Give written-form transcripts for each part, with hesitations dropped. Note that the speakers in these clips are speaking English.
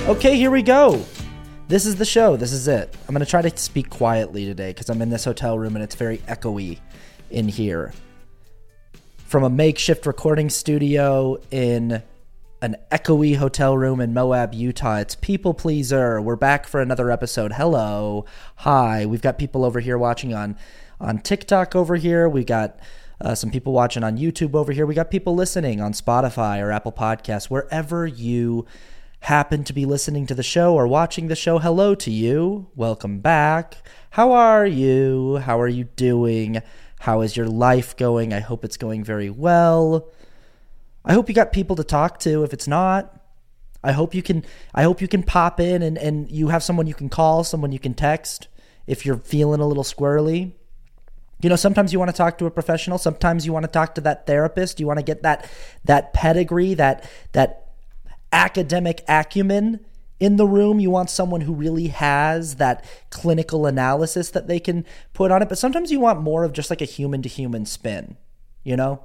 Okay, here we go. This is the show. This is it. I'm going to try to speak quietly today because I'm in this hotel room and it's very echoey in here. From a makeshift recording studio in an echoey hotel room in Moab, Utah. It's People Pleaser. We're back for another episode. Hello. Hi. We've got people over here watching on TikTok over here. We got some people watching on YouTube over here. We got people listening on Spotify or Apple Podcasts. Wherever you happen to be listening to the show or watching the show, hello to you. Welcome back. How are you? How are you doing? How is your life going? I hope it's going very well. I hope you got people to talk to. If it's not, I hope you can pop in and you have someone you can call, someone you can text if you're feeling a little squirrely. You know, sometimes you want to talk to a professional. Sometimes you want to talk to that therapist. You want to get that pedigree, that academic acumen in the room. You want someone who really has that clinical analysis that they can put on it. But sometimes you want more of just like a human-to-human spin, you know?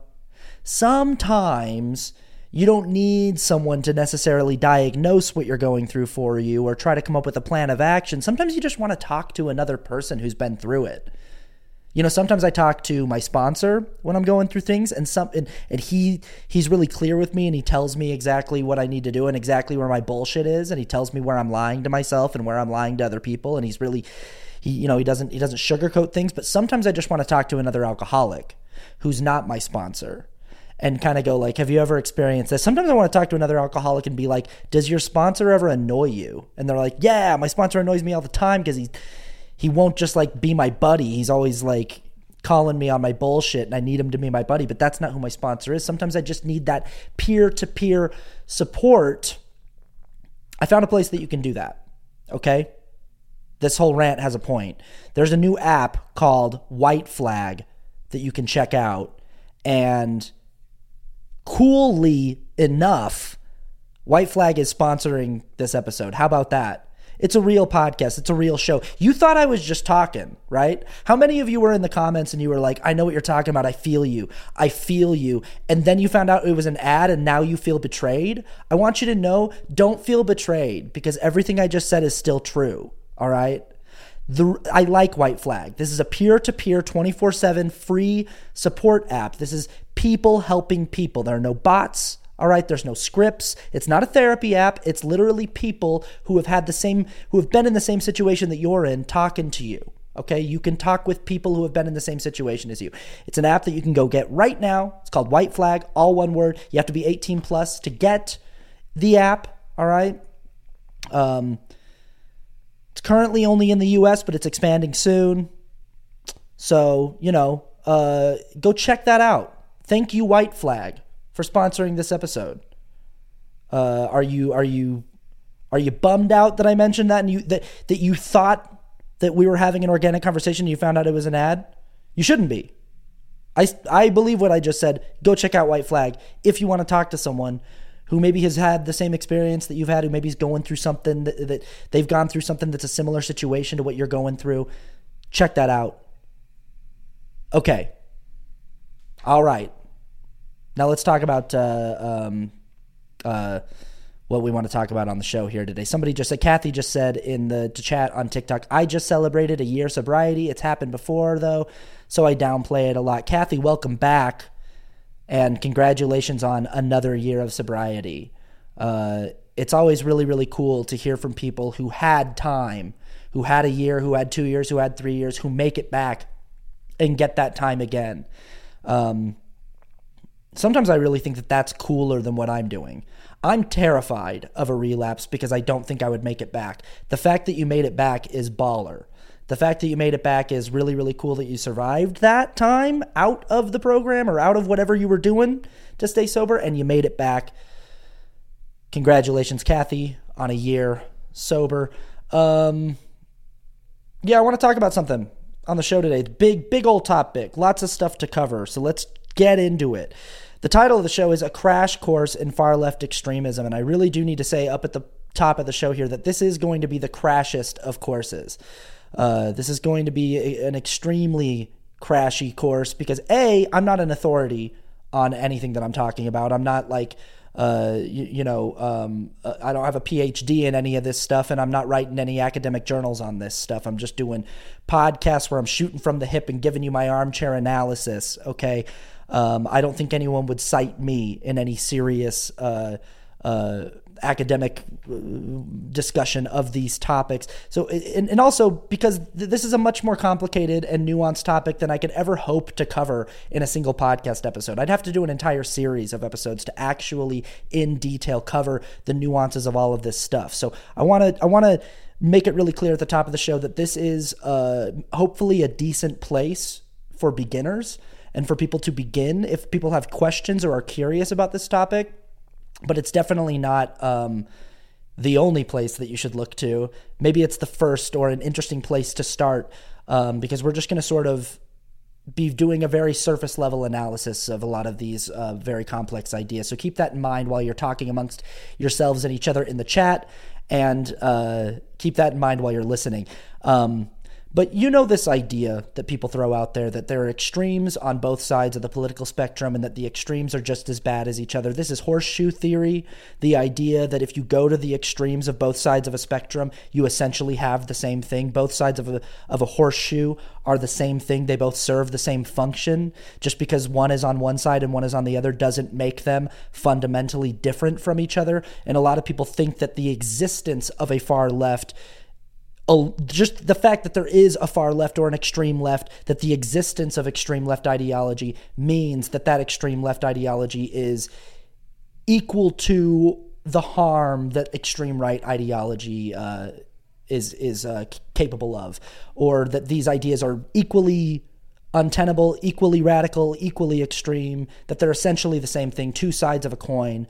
Sometimes you don't need someone to necessarily diagnose what you're going through for you or try to come up with a plan of action. Sometimes you just want to talk to another person who's been through it. You know, sometimes I talk to my sponsor when I'm going through things, and he's really clear with me, and he tells me exactly what I need to do and exactly where my bullshit is, and he tells me where I'm lying to myself and where I'm lying to other people, and he doesn't sugarcoat things. But sometimes I just want to talk to another alcoholic who's not my sponsor and kind of go like, have you ever experienced this? Sometimes I want to talk to another alcoholic and be like, does your sponsor ever annoy you? And they're like, yeah, my sponsor annoys me all the time because he won't just like be my buddy. He's always like calling me on my bullshit and I need him to be my buddy, but that's not who my sponsor is. Sometimes I just need that peer-to-peer support. I found a place that you can do that, okay? This whole rant has a point. There's a new app called White Flag that you can check out, and coolly enough, White Flag is sponsoring this episode. How about that? It's a real podcast. It's a real show. You thought I was just talking, right? How many of you were in the comments and you were like, I know what you're talking about. I feel you. I feel you. And then you found out it was an ad and now you feel betrayed? I want you to know, don't feel betrayed because everything I just said is still true, all right? I like White Flag. This is a peer-to-peer 24/7 free support app. This is people helping people. There are no bots. All right, there's no scripts. It's not a therapy app. It's literally people who have been in the same situation that you're in talking to you. Okay, you can talk with people who have been in the same situation as you. It's an app that you can go get right now. It's called White Flag, all one word. You have to be 18 plus to get the app. All right. It's currently only in the US, but it's expanding soon. So, go check that out. Thank you, White Flag, for sponsoring this episode. Are you bummed out that I mentioned that and that you thought that we were having an organic conversation and you found out it was an ad? You shouldn't be. I believe what I just said. Go check out White Flag if you want to talk to someone who maybe has had the same experience that you've had, who maybe is going through something that they've gone through something that's a similar situation to what you're going through. Check that out. Okay. All right. Now let's talk about what we want to talk about on the show here today. Kathy just said in the chat on TikTok, I just celebrated a year sobriety. It's happened before though, so I downplay it a lot. Kathy, welcome back. And congratulations on another year of sobriety. It's always really, really cool to hear from people who had time, who had a year, who had 2 years, who had 3 years, who make it back and get that time again. Sometimes I really think that that's cooler than what I'm doing. I'm terrified of a relapse because I don't think I would make it back. The fact that you made it back is baller. The fact that you made it back is really, really cool that you survived that time out of the program or out of whatever you were doing to stay sober and you made it back. Congratulations, Kathy, on a year sober. I want to talk about something on the show today. Big old topic. Lots of stuff to cover. So let's get into it. The title of the show is A Crash Course in Far Left Extremism. And I really do need to say up at the top of the show here that this is going to be the crashest of courses. This is going to be an extremely crashy course because I'm not an authority on anything that I'm talking about. I'm not like I don't have a PhD in any of this stuff, and I'm not writing any academic journals on this stuff. I'm just doing podcasts where I'm shooting from the hip and giving you my armchair analysis. Okay. I don't think anyone would cite me in any serious academic discussion of these topics. So, and also because this is a much more complicated and nuanced topic than I could ever hope to cover in a single podcast episode. I'd have to do an entire series of episodes to actually in detail cover the nuances of all of this stuff. So I want to make it really clear at the top of the show that this is hopefully a decent place for beginners and for people to begin if people have questions or are curious about this topic. But it's definitely not the only place that you should look to. Maybe it's the first or an interesting place to start because we're just going to sort of be doing a very surface level analysis of a lot of these very complex ideas. So keep that in mind while you're talking amongst yourselves and each other in the chat, and keep that in mind while you're listening. But you know this idea that people throw out there that there are extremes on both sides of the political spectrum and that the extremes are just as bad as each other. This is horseshoe theory, the idea that if you go to the extremes of both sides of a spectrum, you essentially have the same thing. Both sides of a horseshoe are the same thing. They both serve the same function. Just because one is on one side and one is on the other doesn't make them fundamentally different from each other. And a lot of people think that the existence of a far left, just the fact that there is a far left or an extreme left, that the existence of extreme left ideology means that that extreme left ideology is equal to the harm that extreme right ideology is capable of, or that these ideas are equally untenable, equally radical, equally extreme, that they're essentially the same thing, two sides of a coin.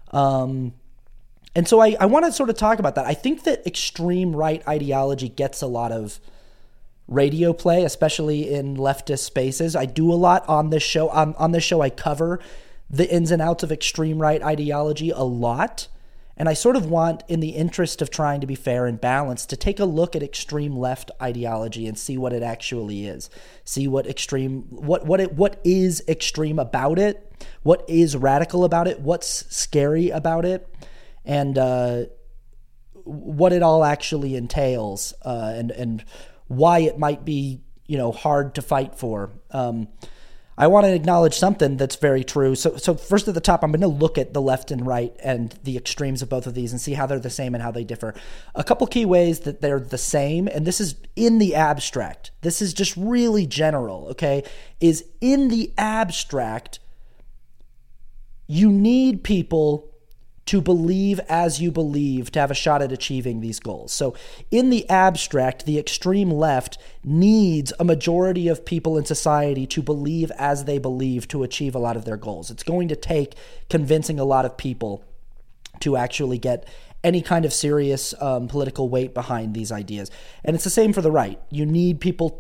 And so I want to sort of talk about that. I think that extreme right ideology gets a lot of radio play, especially in leftist spaces. I do a lot on this show. On this show, I cover the ins and outs of extreme right ideology a lot. And I sort of want, in the interest of trying to be fair and balanced, to take a look at extreme left ideology and see what it actually is. See what is extreme about it, what is radical about it, what's scary about it, and what it all actually entails, and why it might be, hard to fight for. I want to acknowledge something that's very true. So first at the top, I'm going to look at the left and right and the extremes of both of these and see how they're the same and how they differ. A couple key ways that they're the same, and this is in the abstract. This is just really general, okay? Is in the abstract, you need people to believe as you believe to have a shot at achieving these goals. So in the abstract, the extreme left needs a majority of people in society to believe as they believe to achieve a lot of their goals. It's going to take convincing a lot of people to actually get any kind of serious political weight behind these ideas. And it's the same for the right. You need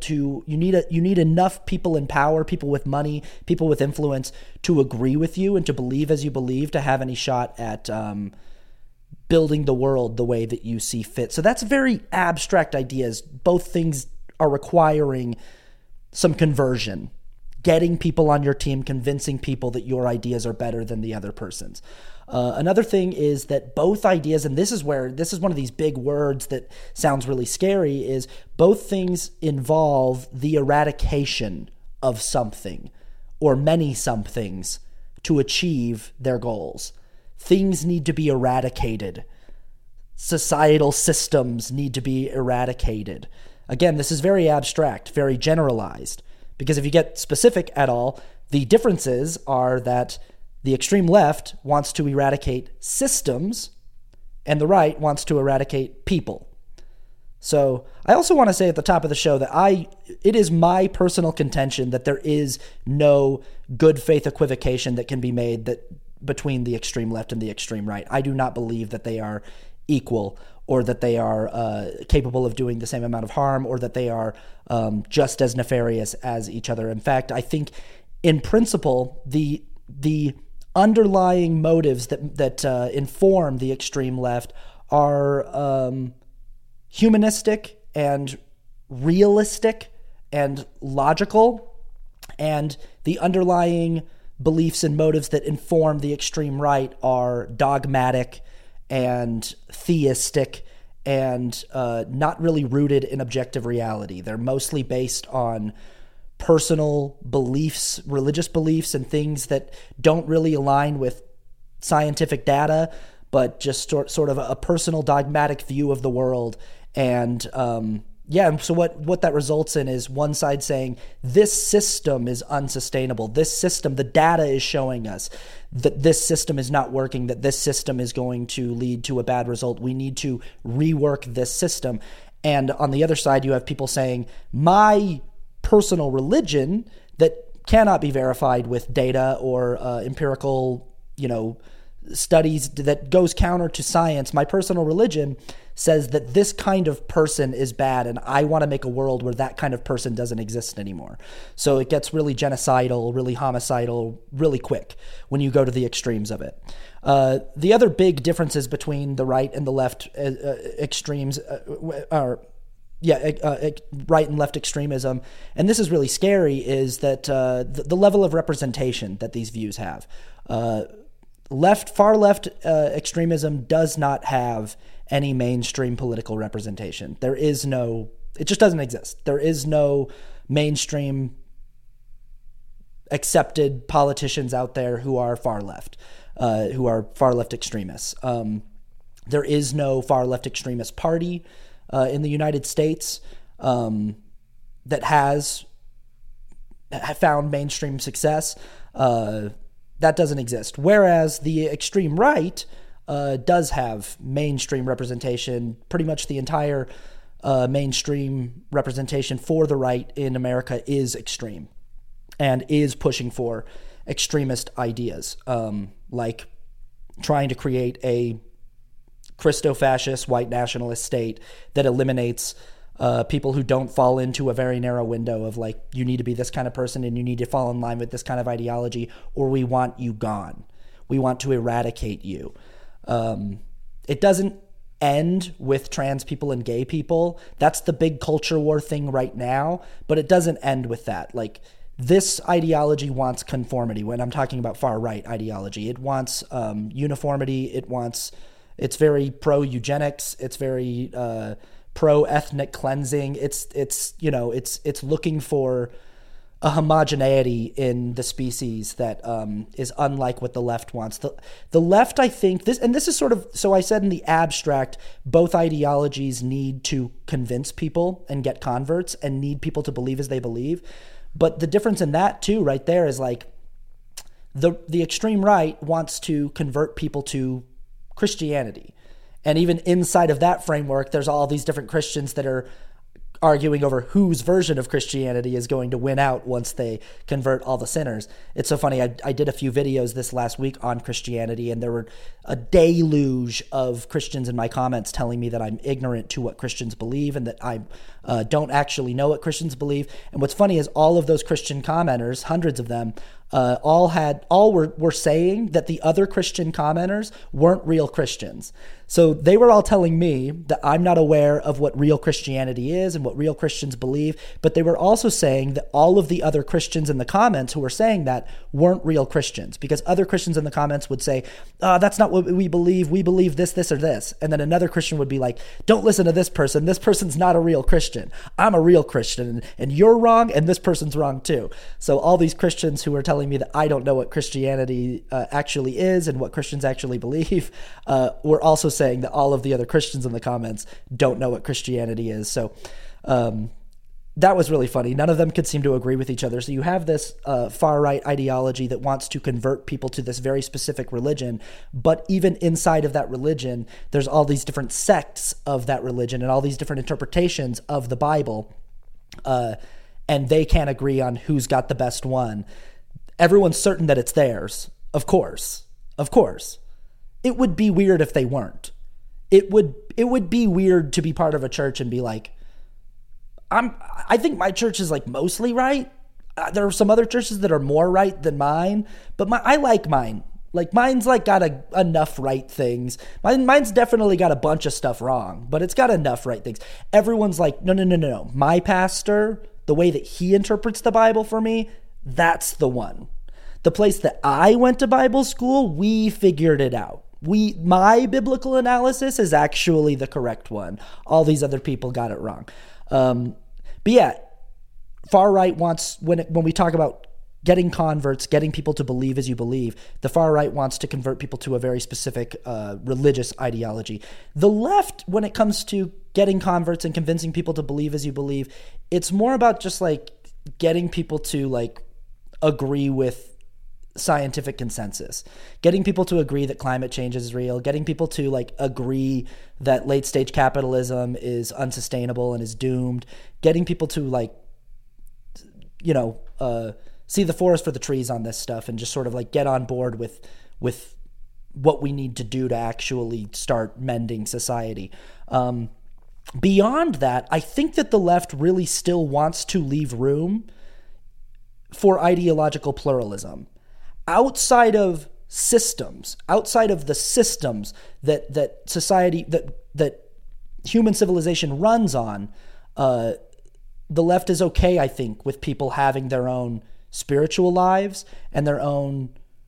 enough people in power, people with money, people with influence to agree with you and to believe as you believe to have any shot at building the world the way that you see fit. So that's very abstract ideas. Both things are requiring some conversion. Getting people on your team, convincing people that your ideas are better than the other person's. Another thing is that both ideas, and this is one of these big words that sounds really scary, is both things involve the eradication of something or many somethings to achieve their goals. Things need to be eradicated. Societal systems need to be eradicated. Again, this is very abstract, very generalized, because if you get specific at all, the differences are that the extreme left wants to eradicate systems, and the right wants to eradicate people. So I also want to say at the top of the show that it is my personal contention that there is no good faith equivocation that can be made between the extreme left and the extreme right. I do not believe that they are equal, or that they are capable of doing the same amount of harm, or that they are just as nefarious as each other. In fact, I think in principle, the underlying motives that inform the extreme left are humanistic and realistic and logical, and the underlying beliefs and motives that inform the extreme right are dogmatic and theistic and not really rooted in objective reality. They're mostly based on personal beliefs, religious beliefs, and things that don't really align with scientific data, but just sort of a personal dogmatic view of the world. And so what that results in is one side saying this system is unsustainable. This system, the data is showing us that this system is not working, that this system is going to lead to a bad result. We need to rework this system. And on the other side, you have people saying my personal religion that cannot be verified with data or empirical, studies that goes counter to science. My personal religion says that this kind of person is bad, and I want to make a world where that kind of person doesn't exist anymore. So it gets really genocidal, really homicidal, really quick when you go to the extremes of it. The other big differences between the right and the left extremes are right and left extremism, and this is really scary, is that the level of representation that these views have. Far left extremism does not have any mainstream political representation. It just doesn't exist. There is no mainstream accepted politicians out there who are far left extremists. There is no far left extremist party in the United States that has found mainstream success. That doesn't exist. Whereas the extreme right does have mainstream representation. Pretty much the entire mainstream representation for the right in America is extreme and is pushing for extremist ideas, like trying to create a Christo-fascist white nationalist state that eliminates people who don't fall into a very narrow window of like, you need to be this kind of person and you need to fall in line with this kind of ideology, or we want you gone. We want to eradicate you. It doesn't end with trans people and gay people. That's the big culture war thing right now, but it doesn't end with that. Like, this ideology wants conformity. When I'm talking about far right ideology, it wants uniformity. It's very pro eugenics. It's very pro ethnic cleansing. It's looking for a homogeneity in the species that is unlike what the left wants. The left, I think, this is sort of, so I said in the abstract, both ideologies need to convince people and get converts and need people to believe as they believe. But the difference in that too, right there, is like the extreme right wants to convert people to Christianity. And even inside of that framework, there's all these different Christians that are arguing over whose version of Christianity is going to win out once they convert all the sinners. It's so funny. I did a few videos this last week on Christianity, and there were a deluge of Christians in my comments telling me that I'm ignorant to what Christians believe and that I don't actually know what Christians believe. And what's funny is all of those Christian commenters, hundreds of them, were saying that the other Christian commenters weren't real Christians. So they were all telling me that I'm not aware of what real Christianity is and what real Christians believe, but they were also saying that all of the other Christians in the comments who were saying that weren't real Christians, because other Christians in the comments would say, that's not what we believe this, or this. And then another Christian would be like, don't listen to this person. This person's not a real Christian. I'm a real Christian, and you're wrong, and this person's wrong too. So all these Christians who were telling me that I don't know what Christianity actually is and what Christians actually believe were also saying that all of the other Christians in the comments don't know what Christianity is. So that was really funny. None of them could seem to agree with each other. So you have this far-right ideology that wants to convert people to this very specific religion, but even inside of that religion, there's all these different sects of that religion and all these different interpretations of the Bible, and they can't agree on who's got the best one. Everyone's certain that it's theirs, of course. Of course. It would be weird if they weren't. It would be weird to be part of a church and be like, I think my church is like mostly right. There are some other churches that are more right than mine, but I like mine. Like, mine's like got enough right things. Mine's definitely got a bunch of stuff wrong, but it's got enough right things. Everyone's like, no. My pastor, the way that he interprets the Bible for me, that's the one. The place that I went to Bible school, we figured it out. My biblical analysis is actually the correct one. All these other people got it wrong. But yeah, far right wants, when we talk about getting converts, getting people to believe as you believe, the far right wants to convert people to a very specific religious ideology. The left, when it comes to getting converts and convincing people to believe as you believe, it's more about just like getting people to like agree with scientific consensus, getting people to agree that climate change is real, getting people to like agree that late stage capitalism is unsustainable and is doomed, getting people to like, see the forest for the trees on this stuff and just sort of like get on board with what we need to do to actually start mending society. Beyond that, I think that the left really still wants to leave room for ideological pluralism. Outside of systems, outside of the systems that society, that human civilization runs on, the left is okay, I think, with people having their own spiritual lives and their own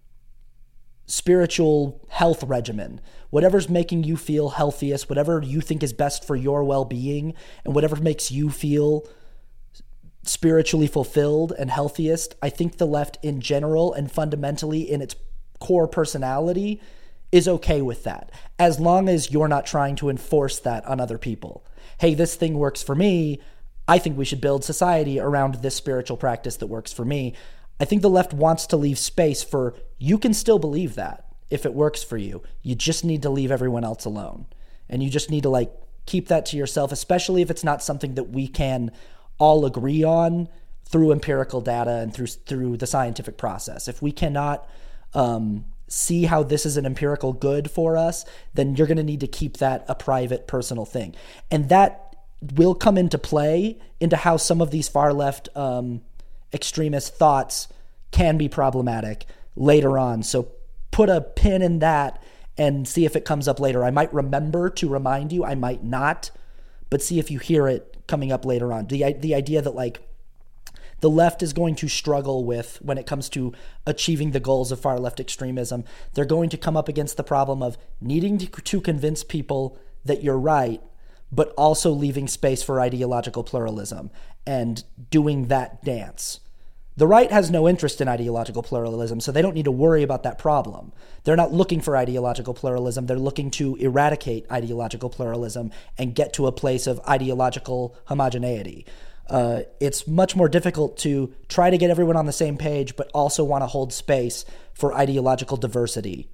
spiritual health regimen. Whatever's making you feel healthiest, whatever you think is best for your well-being, and whatever makes you feel spiritually fulfilled and healthiest, I think the left in general and fundamentally in its core personality is okay with that, as long as you're not trying to enforce that on other people. Hey, this thing works for me. I think we should build society around this spiritual practice that works for me. I think the left wants to leave space for, you can still believe that if it works for you. You just need to leave everyone else alone. And you just need to like keep that to yourself, especially if it's not something that we can all agree on through empirical data and through the scientific process. If we cannot see how this is an empirical good for us, then you're going to need to keep that a private, personal thing. And that will come into play into how some of these far left extremist thoughts can be problematic later on. So put a pin in that and see if it comes up later. I might remember to remind you, I might not, but see if you hear it coming up later on. The idea that like the left is going to struggle with, when it comes to achieving the goals of far left extremism, they're going to come up against the problem of needing to convince people that you're right, but also leaving space for ideological pluralism and doing that dance. The right has no interest in ideological pluralism, so they don't need to worry about that problem. They're not looking for ideological pluralism. They're looking to eradicate ideological pluralism and get to a place of ideological homogeneity. It's much more difficult to try to get everyone on the same page, but also want to hold space for ideological diversity.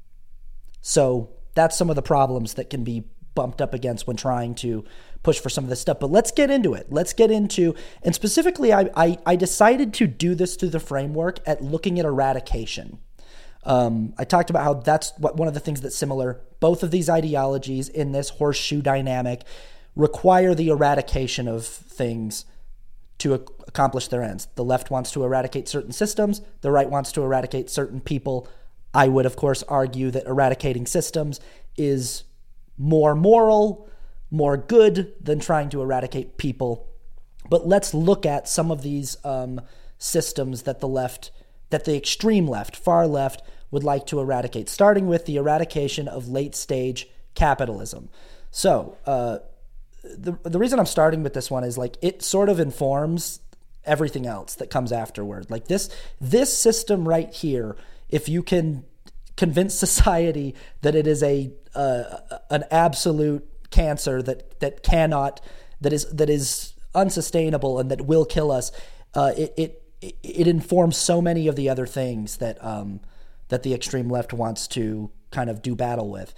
So that's some of the problems that can be bumped up against when trying to push for some of this stuff. But let's get into it. And specifically, I decided to do this through the framework at looking at eradication. I talked about how that's one of the things that's similar. Both of these ideologies in this horseshoe dynamic require the eradication of things to accomplish their ends. The left wants to eradicate certain systems. The right wants to eradicate certain people. I would, of course, argue that eradicating systems is more moral, more good than trying to eradicate people. But let's look at some of these systems that the extreme left, far left, would like to eradicate, starting with the eradication of late-stage capitalism. So the reason I'm starting with this one is like it sort of informs everything else that comes afterward. Like this system right here, if you can convince society that it is an absolute cancer that is unsustainable and that will kill us, it informs so many of the other things that the extreme left wants to kind of do battle with.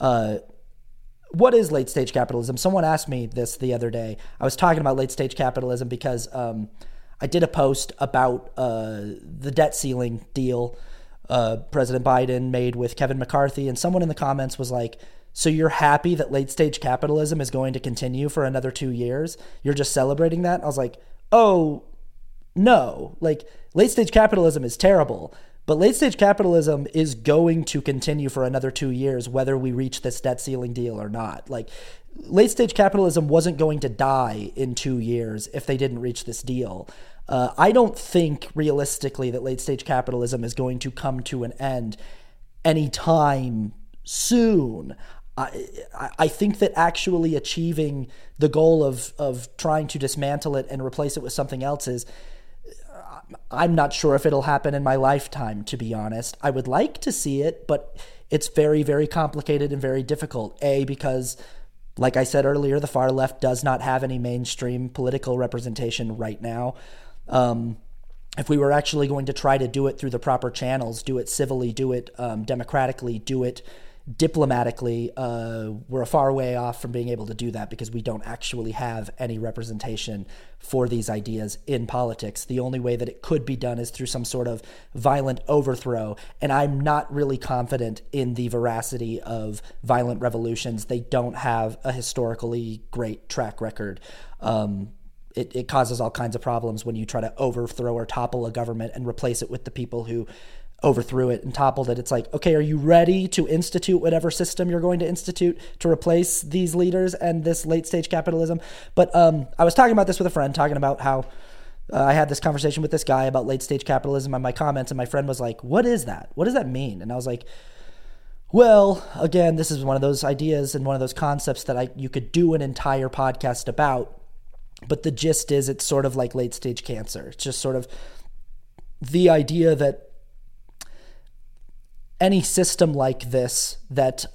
What is late stage capitalism? Someone asked me this the other day. I was talking about late stage capitalism because I did a post about the debt ceiling deal President Biden made with Kevin McCarthy, and someone in the comments was like, so you're happy that late stage capitalism is going to continue for another 2 years? You're just celebrating that? I was like, oh, no. Like, late stage capitalism is terrible, but late stage capitalism is going to continue for another 2 years, whether we reach this debt ceiling deal or not. Like, late stage capitalism wasn't going to die in 2 years if they didn't reach this deal. I don't think realistically that late stage capitalism is going to come to an end anytime soon. I think that actually achieving the goal of trying to dismantle it and replace it with something else is, I'm not sure if it'll happen in my lifetime, to be honest. I would like to see it, but it's very, very complicated and very difficult. Because, like I said earlier, the far left does not have any mainstream political representation right now. If we were actually going to try to do it through the proper channels, do it civilly, do it democratically, do it diplomatically, we're a far way off from being able to do that because we don't actually have any representation for these ideas in politics. The only way that it could be done is through some sort of violent overthrow, and I'm not really confident in the veracity of violent revolutions. They don't have a historically great track record. It causes all kinds of problems when you try to overthrow or topple a government and replace it with the people who overthrew it and toppled it. It's like, okay, are you ready to institute whatever system you're going to institute to replace these leaders and this late stage capitalism? But I was talking about this with a friend, talking about how I had this conversation with this guy about late stage capitalism on my comments, and my friend was like, what is that? What does that mean? And I was like, well, again, this is one of those ideas and one of those concepts that you could do an entire podcast about. But the gist is it's sort of like late stage cancer. It's just sort of the idea that any system like this that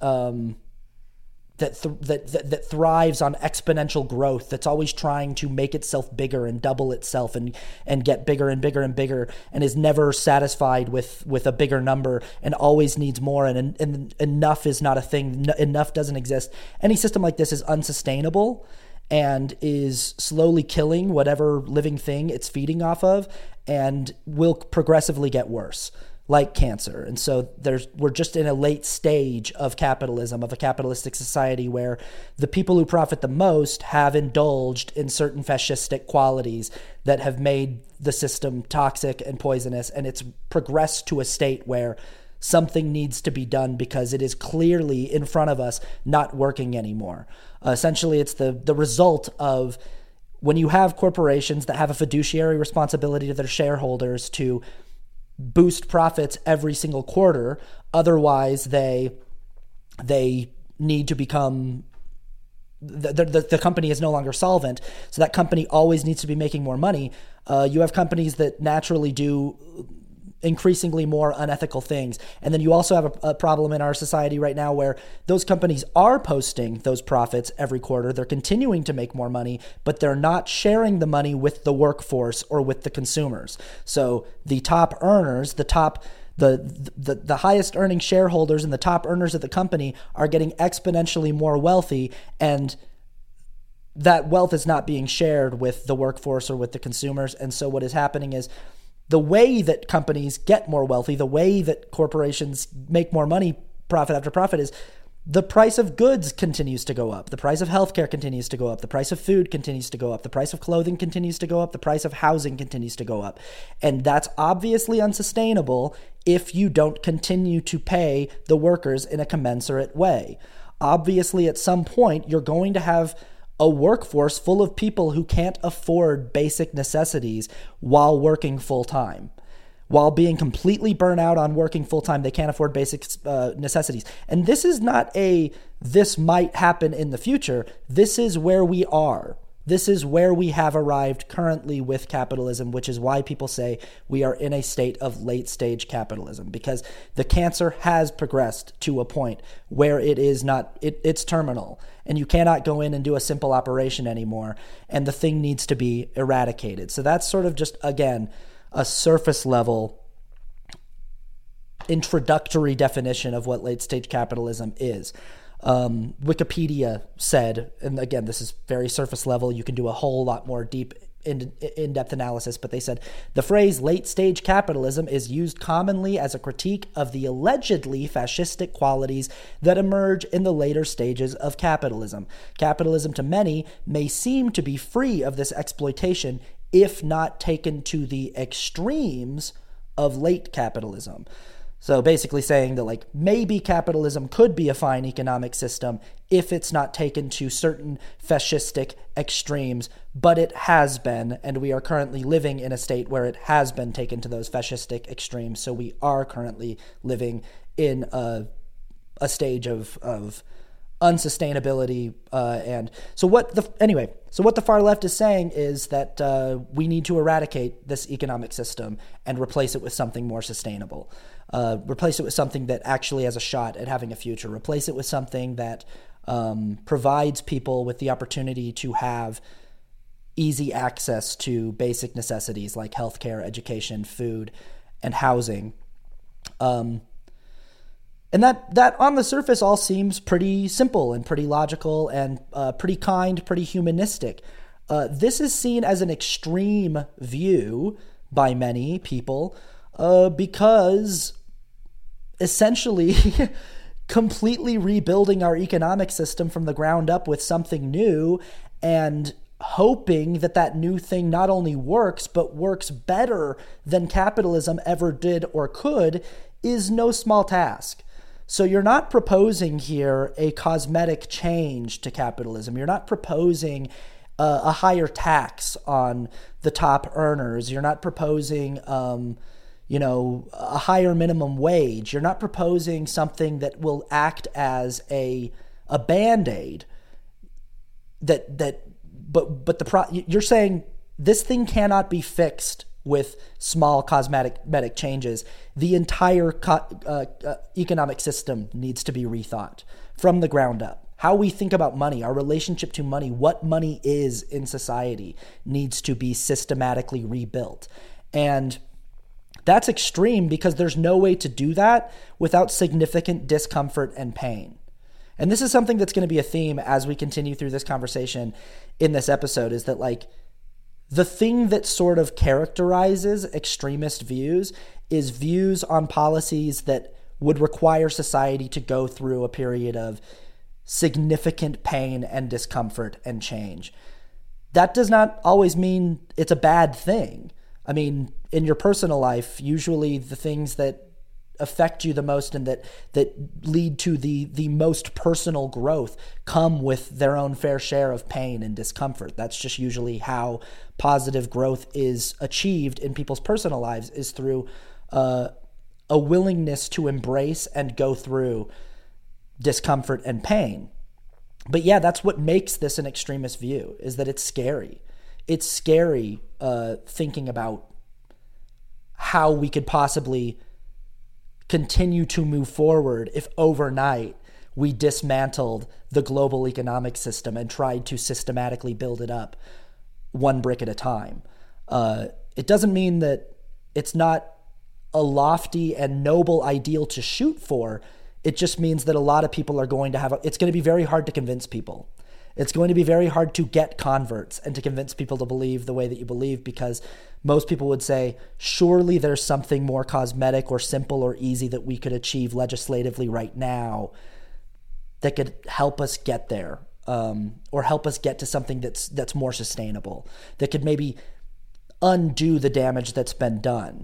thrives on exponential growth, that's always trying to make itself bigger and double itself and get bigger and bigger and bigger, and is never satisfied with a bigger number and always needs more, and enough is not a thing. Enough doesn't exist. Any system like this is unsustainable and is slowly killing whatever living thing it's feeding off of, and will progressively get worse, like cancer. And so we're just in a late stage of capitalism, of a capitalistic society where the people who profit the most have indulged in certain fascistic qualities that have made the system toxic and poisonous, and it's progressed to a state where something needs to be done because it is clearly in front of us not working anymore. Essentially, it's the result of when you have corporations that have a fiduciary responsibility to their shareholders to boost profits every single quarter. Otherwise, they need to become the company is no longer solvent. So that company always needs to be making more money. You have companies that naturally do increasingly more unethical things. And then you also have a problem in our society right now where those companies are posting those profits every quarter. They're continuing to make more money, but they're not sharing the money with the workforce or with the consumers. So the top earners, the highest earning shareholders and the top earners of the company are getting exponentially more wealthy, and that wealth is not being shared with the workforce or with the consumers. And so what is happening is the way that companies get more wealthy, the way that corporations make more money, profit after profit, is the price of goods continues to go up. The price of healthcare continues to go up. The price of food continues to go up. The price of clothing continues to go up. The price of housing continues to go up. And that's obviously unsustainable if you don't continue to pay the workers in a commensurate way. Obviously, at some point, you're going to have a workforce full of people who can't afford basic necessities while working full-time. While being completely burnt out on working full-time, they can't afford basic necessities. And this is not this might happen in the future. This is where we are. This is where we have arrived currently with capitalism, which is why people say we are in a state of late-stage capitalism, because the cancer has progressed to a point where it is not, it's terminal, and you cannot go in and do a simple operation anymore, and the thing needs to be eradicated. So that's sort of just, again, a surface level introductory definition of what late-stage capitalism is. Wikipedia said, and again, this is very surface level, you can do a whole lot more deep in-depth analysis, but they said the phrase late-stage capitalism is used commonly as a critique of the allegedly fascistic qualities that emerge in the later stages of capitalism. Capitalism to many may seem to be free of this exploitation if not taken to the extremes of late capitalism. So basically saying that like maybe capitalism could be a fine economic system if it's not taken to certain fascistic extremes, but it has been, and we are currently living in a state where it has been taken to those fascistic extremes. So we are currently living in a stage of unsustainability, and so what the far left is saying is that we need to eradicate this economic system and replace it with something more sustainable. Replace it with something that actually has a shot at having a future. Replace it with something that provides people with the opportunity to have easy access to basic necessities like healthcare, education, food, and housing. And that on the surface all seems pretty simple and pretty logical and pretty kind, pretty humanistic. This is seen as an extreme view by many people because essentially completely rebuilding our economic system from the ground up with something new and hoping that that new thing not only works, but works better than capitalism ever did or could is no small task. So you're not proposing here a cosmetic change to capitalism. You're not proposing a higher tax on the top earners. You're not proposing, a higher minimum wage. You're not proposing something that will act as a Band-Aid. You're saying this thing cannot be fixed with small cosmetic changes. The entire economic system needs to be rethought from the ground up. How we think about money, our relationship to money, what money is in society needs to be systematically rebuilt. And that's extreme because there's no way to do that without significant discomfort and pain. And this is something that's going to be a theme as we continue through this conversation in this episode, is that like the thing that sort of characterizes extremist views is views on policies that would require society to go through a period of significant pain and discomfort and change. That does not always mean it's a bad thing. I mean, in your personal life, usually the things that affect you the most and that lead to the most personal growth come with their own fair share of pain and discomfort. That's just usually how positive growth is achieved in people's personal lives, is through a willingness to embrace and go through discomfort and pain. But yeah, that's what makes this an extremist view, is that it's scary. It's scary thinking about how we could possibly continue to move forward if overnight we dismantled the global economic system and tried to systematically build it up one brick at a time. It doesn't mean that it's not a lofty and noble ideal to shoot for. It just means that a lot of people are going to have it's going to be very hard to convince people. It's going to be very hard to get converts and to convince people to believe the way that you believe, because most people would say, surely there's something more cosmetic or simple or easy that we could achieve legislatively right now that could help us get there, or help us get to something that's more sustainable, that could maybe undo the damage that's been done.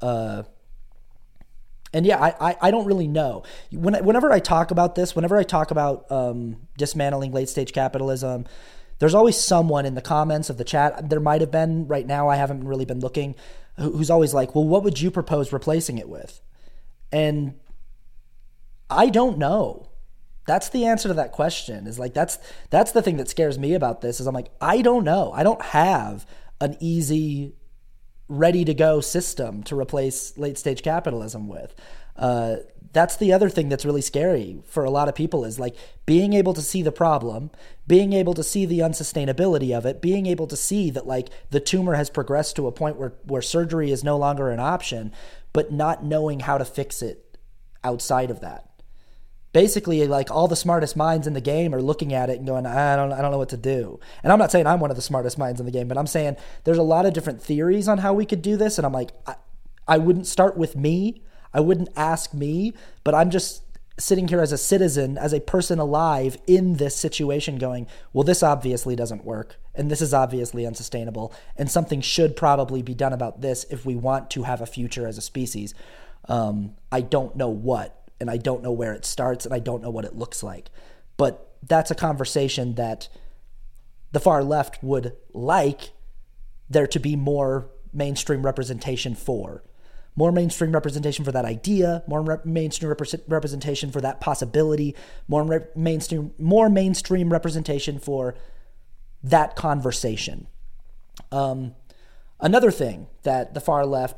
And yeah, I don't really know. Whenever I talk about this, whenever I talk about dismantling late-stage capitalism, there's always someone in the comments of the chat, there might have been, right now I haven't really been looking, who's always like, well, what would you propose replacing it with? And I don't know. That's the answer to that question, is like, that's the thing that scares me about this, is I'm like, I don't know. I don't have an easy, ready-to-go system to replace late-stage capitalism with. That's the other thing that's really scary for a lot of people, is like being able to see the problem, being able to see the unsustainability of it, being able to see that like the tumor has progressed to a point where surgery is no longer an option, but not knowing how to fix it outside of that. Basically, like all the smartest minds in the game are looking at it and going, I don't know what to do. And I'm not saying I'm one of the smartest minds in the game, but I'm saying there's a lot of different theories on how we could do this. And I'm like, I wouldn't start with me. I wouldn't ask me, but I'm just sitting here as a citizen, as a person alive in this situation going, well, this obviously doesn't work. And this is obviously unsustainable. And something should probably be done about this if we want to have a future as a species. I don't know what, and I don't know where it starts, and I don't know what it looks like. But that's a conversation that the far left would like there to be more mainstream representation for. More mainstream representation for that idea, more mainstream representation for that possibility, more mainstream representation for that conversation. Another thing that the far left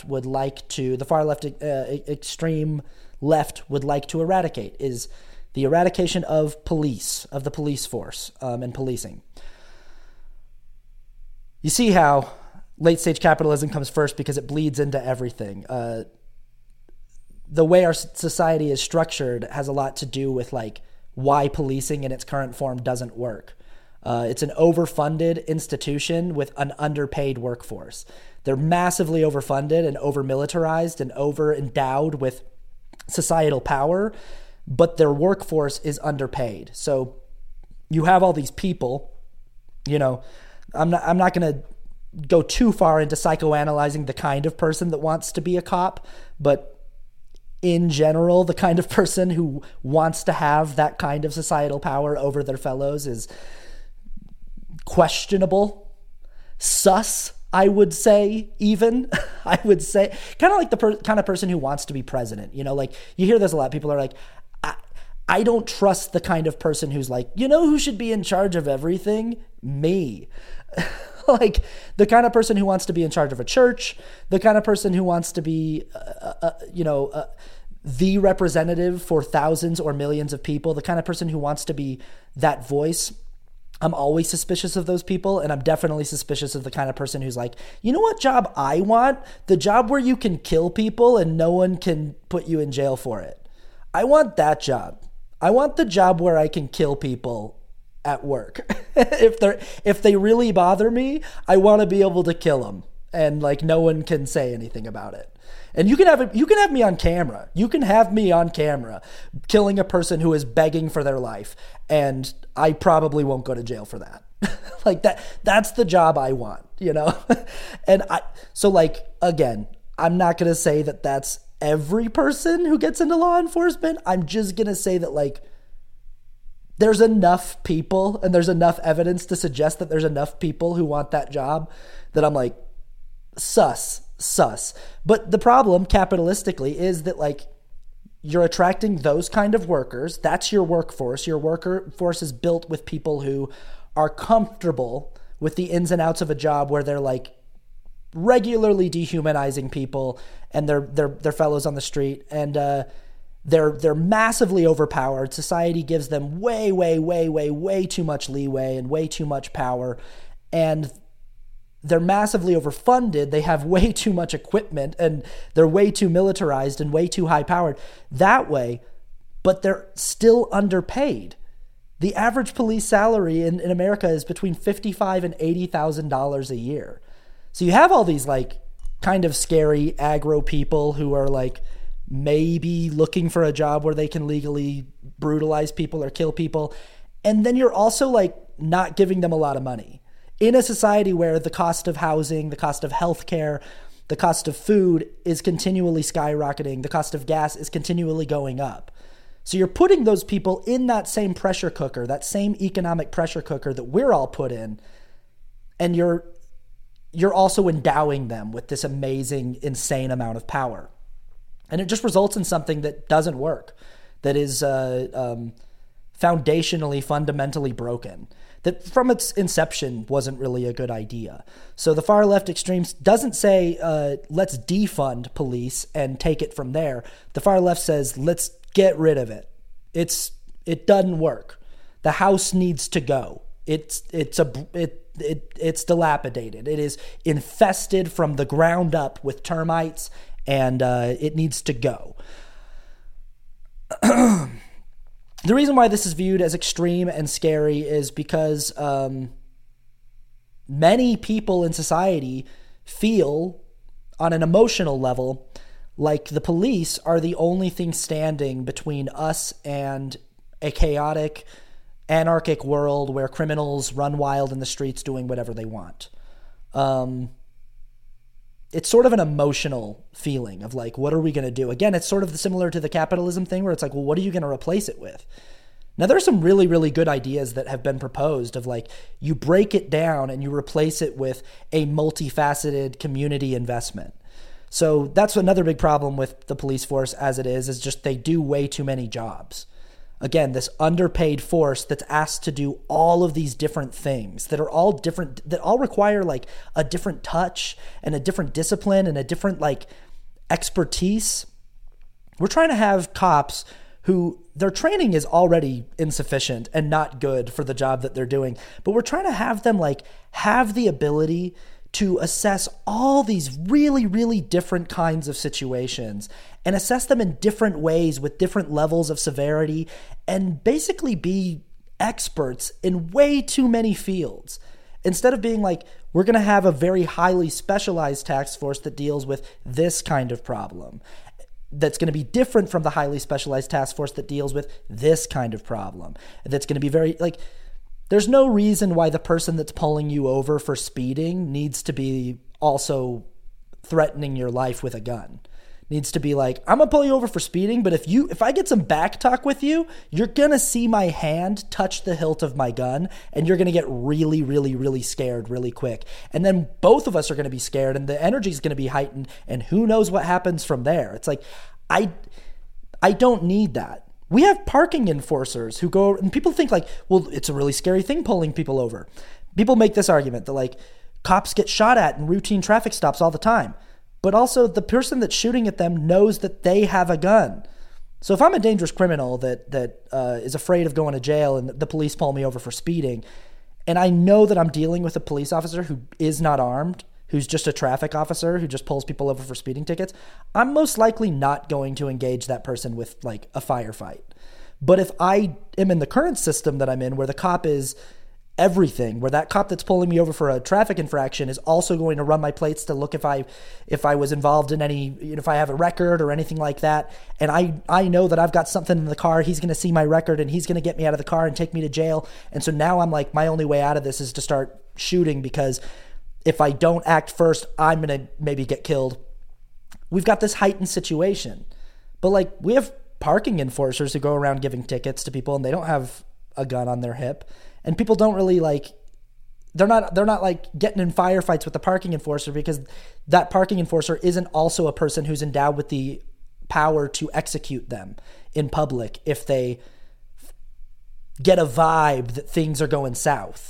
extreme left would like to eradicate is the eradication of the police force, and policing. You see how late-stage capitalism comes first because it bleeds into everything. The way our society is structured has a lot to do with like why policing in its current form doesn't work. It's an overfunded institution with an underpaid workforce. They're massively overfunded and over-militarized and over-endowed with societal power, but their workforce is underpaid. So you have all these people, I'm not going to go too far into psychoanalyzing the kind of person that wants to be a cop, but in general, the kind of person who wants to have that kind of societal power over their fellows is questionable, sus, I would say, even. I would say, kind of like the kind of person who wants to be president. Like you hear this a lot. People are like, I don't trust the kind of person who's like, who should be in charge of everything? Me. Like the kind of person who wants to be in charge of a church, the kind of person who wants to be, the representative for thousands or millions of people, the kind of person who wants to be that voice. I'm always suspicious of those people, and I'm definitely suspicious of the kind of person who's like, you know what job I want? The job where you can kill people and no one can put you in jail for it. I want that job. I want the job where I can kill people at work. If they really bother me, I want to be able to kill them, and like no one can say anything about it. And you can have me on camera. You can have me on camera killing a person who is begging for their life, and I probably won't go to jail for that. Like that's the job I want, And again, I'm not going to say that that's every person who gets into law enforcement. I'm just going to say that like there's enough people and there's enough evidence to suggest that there's enough people who want that job that I'm like, sus. But the problem capitalistically is that like you're attracting those kind of workers. That's your workforce. Your workforce is built with people who are comfortable with the ins and outs of a job where they're like regularly dehumanizing people and their fellows on the street, and they're massively overpowered. Society gives them way too much leeway and way too much power, and they're massively overfunded. They have way too much equipment, and they're way too militarized and way too high powered that way, but they're still underpaid. The average police salary in America is between $55,000 and $80,000 a year. So you have all these like kind of scary aggro people who are like maybe looking for a job where they can legally brutalize people or kill people. And then you're also like not giving them a lot of money. In a society where the cost of housing, the cost of healthcare, the cost of food is continually skyrocketing, the cost of gas is continually going up. So you're putting those people in that same pressure cooker, that same economic pressure cooker that we're all put in, and you're also endowing them with this amazing, insane amount of power. And it just results in something that doesn't work, that is foundationally, fundamentally broken, that from its inception wasn't really a good idea. So the far left extremes doesn't say, let's defund police and take it from there. The far left says, let's get rid of it. It doesn't work. The house needs to go. It's dilapidated. It is infested from the ground up with termites, and it needs to go. The reason why this is viewed as extreme and scary is because many people in society feel on an emotional level like the police are the only thing standing between us and a chaotic, anarchic world where criminals run wild in the streets doing whatever they want. it's sort of an emotional feeling of like, what are we going to do? Again, it's sort of similar to the capitalism thing where it's like, well, what are you going to replace it with? Now, there's some really, really good ideas that have been proposed of like, you break it down and you replace it with a multifaceted community investment. So that's another big problem with the police force as it is just they do way too many jobs. Again, this underpaid force that's asked to do all of these different things that are all different, that all require like a different touch and a different discipline and a different like expertise. We're trying to have cops who their training is already insufficient and not good for the job that they're doing, but we're trying to have them like have the ability to assess all these really, really different kinds of situations and assess them in different ways with different levels of severity and basically be experts in way too many fields. Instead of being like, we're going to have a very highly specialized task force that deals with this kind of problem that's going to be different from the highly specialized task force that deals with this kind of problem. That's going to be very like, there's no reason why the person that's pulling you over for speeding needs to be also threatening your life with a gun. Needs to be like, I'm gonna pull you over for speeding, but if I get some back talk with you, you're gonna see my hand touch the hilt of my gun, and you're gonna get really, really, really scared really quick. And then both of us are gonna be scared, and the energy is gonna be heightened, and who knows what happens from there. It's like, I don't need that. We have parking enforcers who go, and people think like, well, it's a really scary thing pulling people over. People make this argument that like cops get shot at in routine traffic stops all the time, but also the person that's shooting at them knows that they have a gun. So if I'm a dangerous criminal that is afraid of going to jail and the police pull me over for speeding, and I know that I'm dealing with a police officer who is not armed, who's just a traffic officer who just pulls people over for speeding tickets, I'm most likely not going to engage that person with like a firefight. But if I am in the current system that I'm in, where the cop is everything, where that cop that's pulling me over for a traffic infraction is also going to run my plates to look if I was involved in any, if I have a record or anything like that, and I know that I've got something in the car, he's going to see my record and he's going to get me out of the car and take me to jail. And so now I'm like, my only way out of this is to start shooting, because if I don't act first, I'm going to maybe get killed. We've got this heightened situation. But like, we have parking enforcers who go around giving tickets to people and they don't have a gun on their hip. And people don't really like, they're not like getting in firefights with the parking enforcer, because that parking enforcer isn't also a person who's endowed with the power to execute them in public if they get a vibe that things are going south,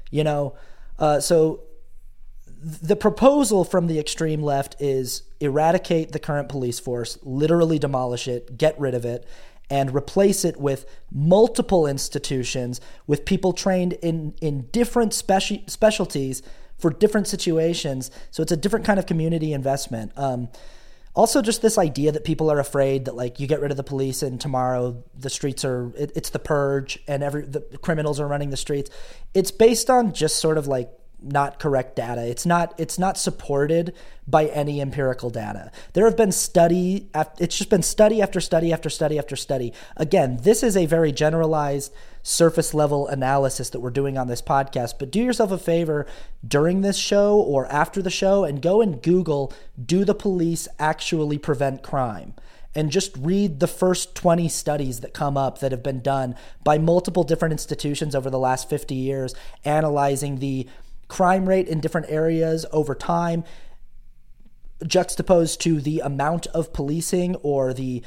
So the proposal from the extreme left is eradicate the current police force, literally demolish it, get rid of it, and replace it with multiple institutions with people trained in different specialties for different situations. So it's a different kind of community investment. Also, just this idea that people are afraid that like you get rid of the police and tomorrow the streets it's the purge and the criminals are running the streets. It's based on just sort of like not correct data. It's not supported by any empirical data. There have been it's just been study after study after study after study. Again, this is a very generalized surface level analysis that we're doing on this podcast, but do yourself a favor during this show or after the show and go and Google, do the police actually prevent crime? And just read the first 20 studies that come up that have been done by multiple different institutions over the last 50 years, analyzing the crime rate in different areas over time, juxtaposed to the amount of policing or the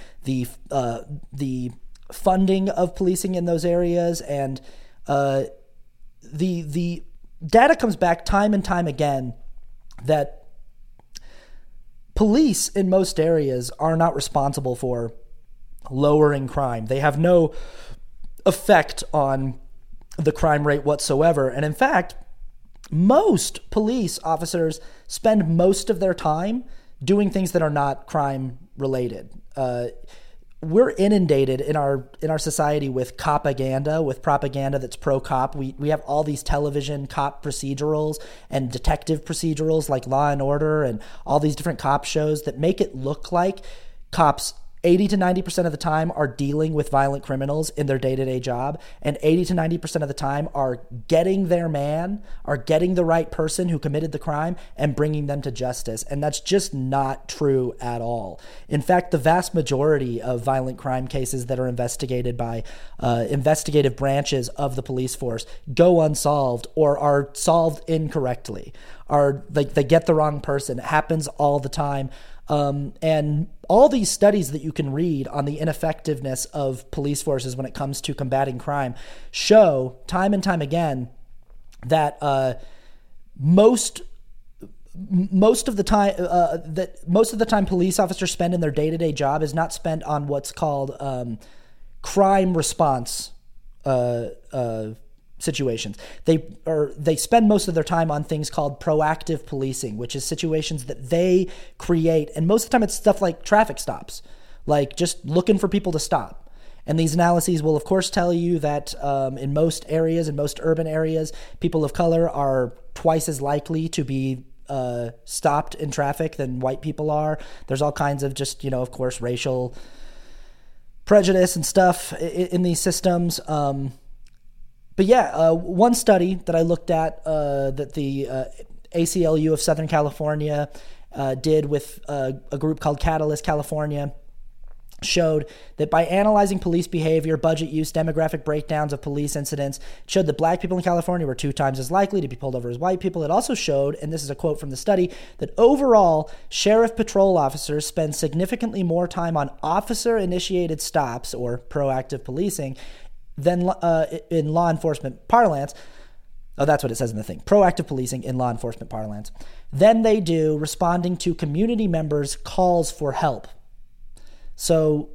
funding of policing in those areas, and the data comes back time and time again that police in most areas are not responsible for lowering crime. They have no effect on the crime rate whatsoever, and in fact, most police officers spend most of their time doing things that are not crime related. We're inundated in our society with propaganda that's pro-cop. We have all these television cop procedurals and detective procedurals like Law and Order and all these different cop shows that make it look like cops 80 to 90% of the time are dealing with violent criminals in their day-to-day job, and 80 to 90% of the time are getting their man, are getting the right person who committed the crime and bringing them to justice. And that's just not true at all. In fact, the vast majority of violent crime cases that are investigated by investigative branches of the police force go unsolved or are solved incorrectly, are like they get the wrong person. It happens all the time. And all these studies that you can read on the ineffectiveness of police forces when it comes to combating crime show time and time again that most of the time police officers spend in their day-to-day job is not spent on what's called crime response situations. They spend most of their time on things called proactive policing, which is situations that they create. And most of the time it's stuff like traffic stops, like just looking for people to stop. And these analyses will, of course, tell you that in most areas, in most urban areas, people of color are twice as likely to be stopped in traffic than white people are. There's all kinds of just, of course, racial prejudice and stuff in these systems. But yeah, one study that I looked at that the ACLU of Southern California did with a group called Catalyst California showed that by analyzing police behavior, budget use, demographic breakdowns of police incidents, it showed that black people in California were 2 times as likely to be pulled over as white people. It also showed, and this is a quote from the study, that overall, sheriff patrol officers spend significantly more time on officer-initiated stops, or proactive policing, than in law enforcement parlance. Oh, that's what it says in the thing. Proactive policing in law enforcement parlance. Than they do responding to community members' calls for help. So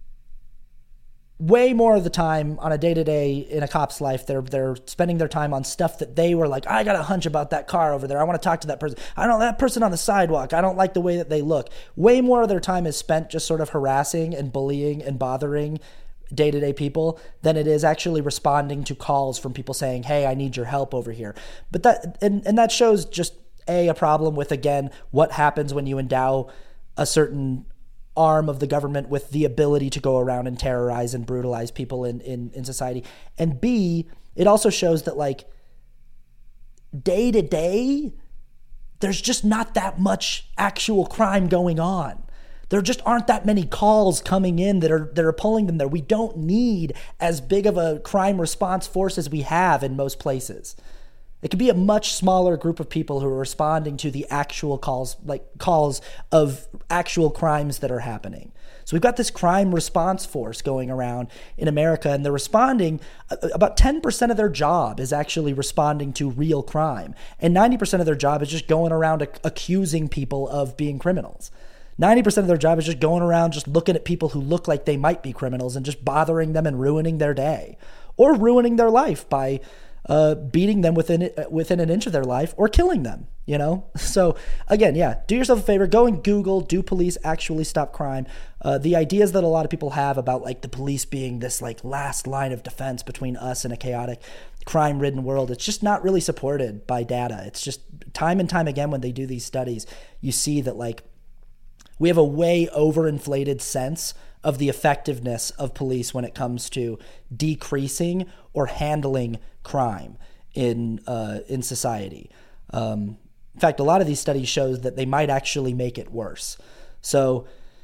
way more of the time on a day-to-day in a cop's life, they're spending their time on stuff that they were like, I got a hunch about that car over there. I want to talk to that person. I don't know that person on the sidewalk. I don't like the way that they look. Way more of their time is spent just sort of harassing and bullying and bothering day-to-day people than it is actually responding to calls from people saying, hey, I need your help over here. But that shows just a problem with, again, what happens when you endow a certain arm of the government with the ability to go around and terrorize and brutalize people in society. And B, it also shows that like day to day, there's just not that much actual crime going on. There just aren't that many calls coming in that are pulling them there. We don't need as big of a crime response force as we have in most places. It could be a much smaller group of people who are responding to the actual calls of actual crimes that are happening. So we've got this crime response force going around in America, and they're responding. About 10% of their job is actually responding to real crime, and 90% of their job is just going around accusing people of being criminals. 90% of their job is just going around just looking at people who look like they might be criminals and just bothering them and ruining their day or ruining their life by beating them within an inch of their life or killing them, So again, yeah, do yourself a favor, go and Google, do police actually stop crime? The ideas that a lot of people have about like the police being this like last line of defense between us and a chaotic crime-ridden world, it's just not really supported by data. It's just time and time again when they do these studies, you see that like we have a way overinflated sense of the effectiveness of police when it comes to decreasing or handling crime in society. In fact, a lot of these studies shows that they might actually make it worse. So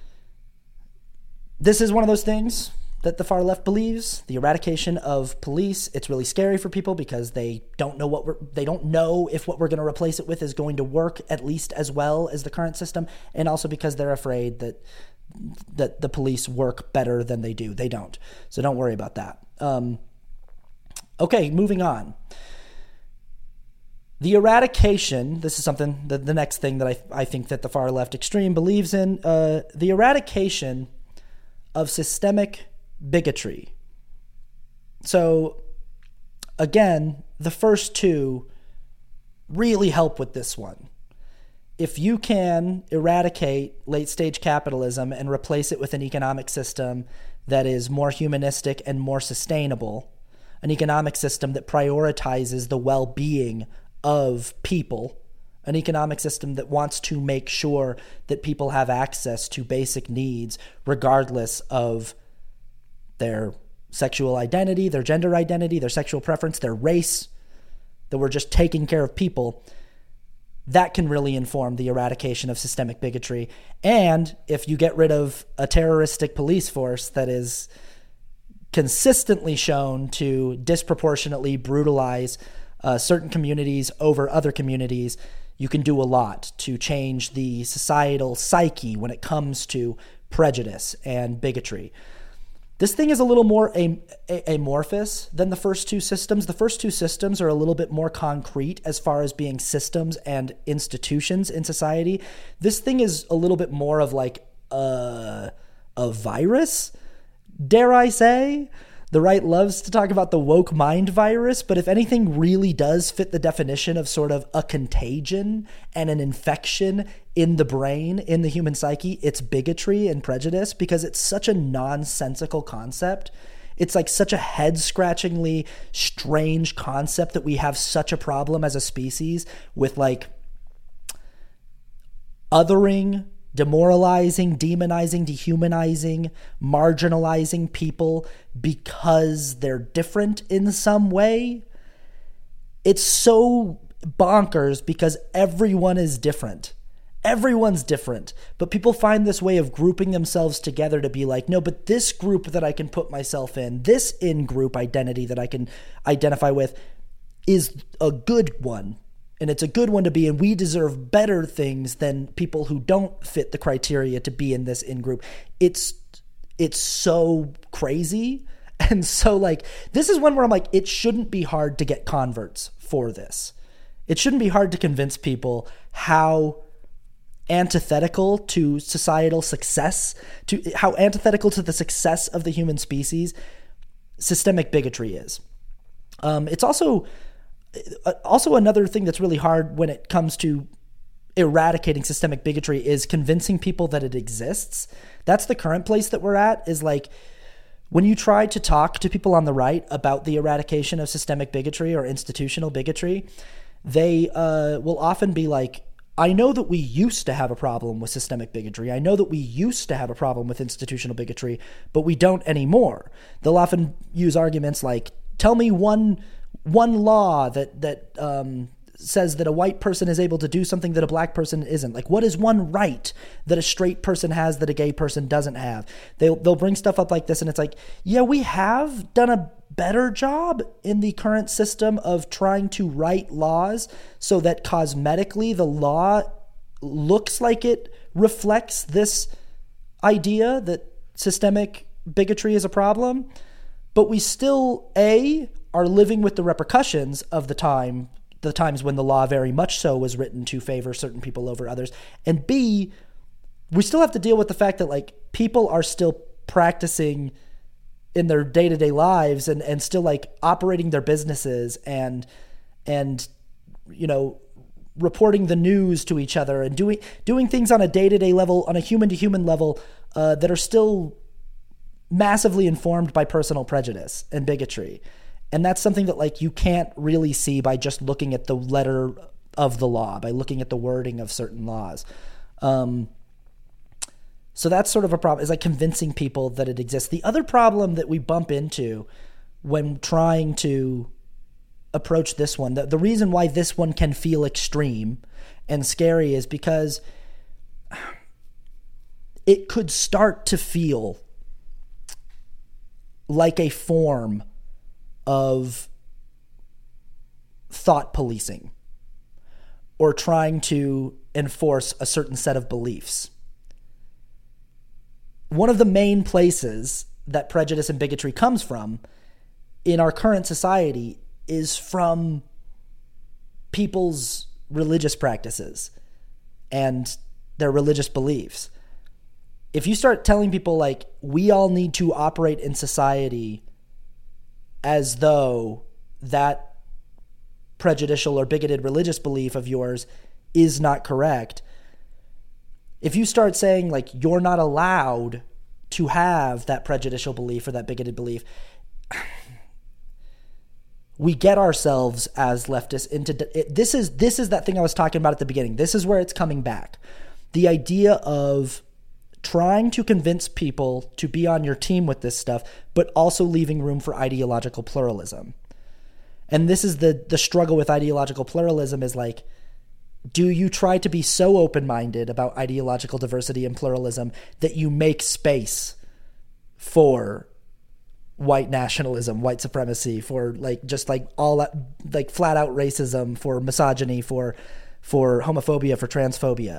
this is one of those things that the far left believes, the eradication of police. It's really scary for people because they don't know they don't know if what we're going to replace it with is going to work at least as well as the current system, and also because they're afraid that the police work better than they do. They don't. So don't worry about that. Okay, moving on. The eradication, this is something, the next thing that I think that the far left extreme believes in, the eradication of systemic bigotry. So again, the first two really help with this one. If you can eradicate late-stage capitalism and replace it with an economic system that is more humanistic and more sustainable, an economic system that prioritizes the well-being of people, an economic system that wants to make sure that people have access to basic needs regardless of their sexual identity, their gender identity, their sexual preference, their race, that we're just taking care of people, that can really inform the eradication of systemic bigotry. And if you get rid of a terroristic police force that is consistently shown to disproportionately brutalize certain communities over other communities, you can do a lot to change the societal psyche when it comes to prejudice and bigotry. This thing is a little more amorphous than the first two systems. The first two systems are a little bit more concrete as far as being systems and institutions in society. This thing is a little bit more of like a virus, dare I say. The right loves to talk about the woke mind virus, but if anything really does fit the definition of sort of a contagion and an infection in the brain, in the human psyche, it's bigotry and prejudice, because it's such a nonsensical concept. It's like such a head-scratchingly strange concept that we have such a problem as a species with like othering, demoralizing, demonizing, dehumanizing, marginalizing people because they're different in some way. It's so bonkers because everyone is different. Everyone's different. But people find this way of grouping themselves together to be like, no, but this group that I can put myself in, this in-group identity that I can identify with is a good one. And it's a good one to be in. We deserve better things than people who don't fit the criteria to be in this in-group. It's so crazy. And so like, this is one where I'm like, it shouldn't be hard to get converts for this. It shouldn't be hard to convince people how antithetical to societal success, to how antithetical to the success of the human species systemic bigotry is. It's also another thing that's really hard when it comes to eradicating systemic bigotry is convincing people that it exists. That's the current place that we're at, is like when you try to talk to people on the right about the eradication of systemic bigotry or institutional bigotry, they will often be like, I know that we used to have a problem with systemic bigotry. I know that we used to have a problem with institutional bigotry, but we don't anymore. They'll often use arguments like, tell me one law that says that a white person is able to do something that a black person isn't. Like, what is one right that a straight person has that a gay person doesn't have? They'll bring stuff up like this, and it's like, yeah, we have done a better job in the current system of trying to write laws so that cosmetically the law looks like it reflects this idea that systemic bigotry is a problem, but we still, are living with the repercussions of the times when the law very much so was written to favor certain people over others. And B, we still have to deal with the fact that like people are still practicing in their day-to-day lives and still like operating their businesses and you know, reporting the news to each other and doing things on a day-to-day level, on a human-to-human level, that are still massively informed by personal prejudice and bigotry. And that's something that like you can't really see by just looking at the letter of the law, by looking at the wording of certain laws. So that's sort of a problem, is like convincing people that it exists. The other problem that we bump into when trying to approach this one, the reason why this one can feel extreme and scary is because it could start to feel like a form of thought policing or trying to enforce a certain set of beliefs. One of the main places that prejudice and bigotry comes from in our current society is from people's religious practices and their religious beliefs. If you start telling people like, we all need to operate in society as though that prejudicial or bigoted religious belief of yours is not correct, if you start saying like you're not allowed to have that prejudicial belief or that bigoted belief, we get ourselves as leftists into this is that thing I was talking about at the beginning. This is where it's coming back. The idea of trying to convince people to be on your team with this stuff, but also leaving room for ideological pluralism. And this is the struggle with ideological pluralism is like, do you try to be so open-minded about ideological diversity and pluralism that you make space for white nationalism, white supremacy, for like just like all that, like flat out racism, for misogyny, for homophobia, for transphobia?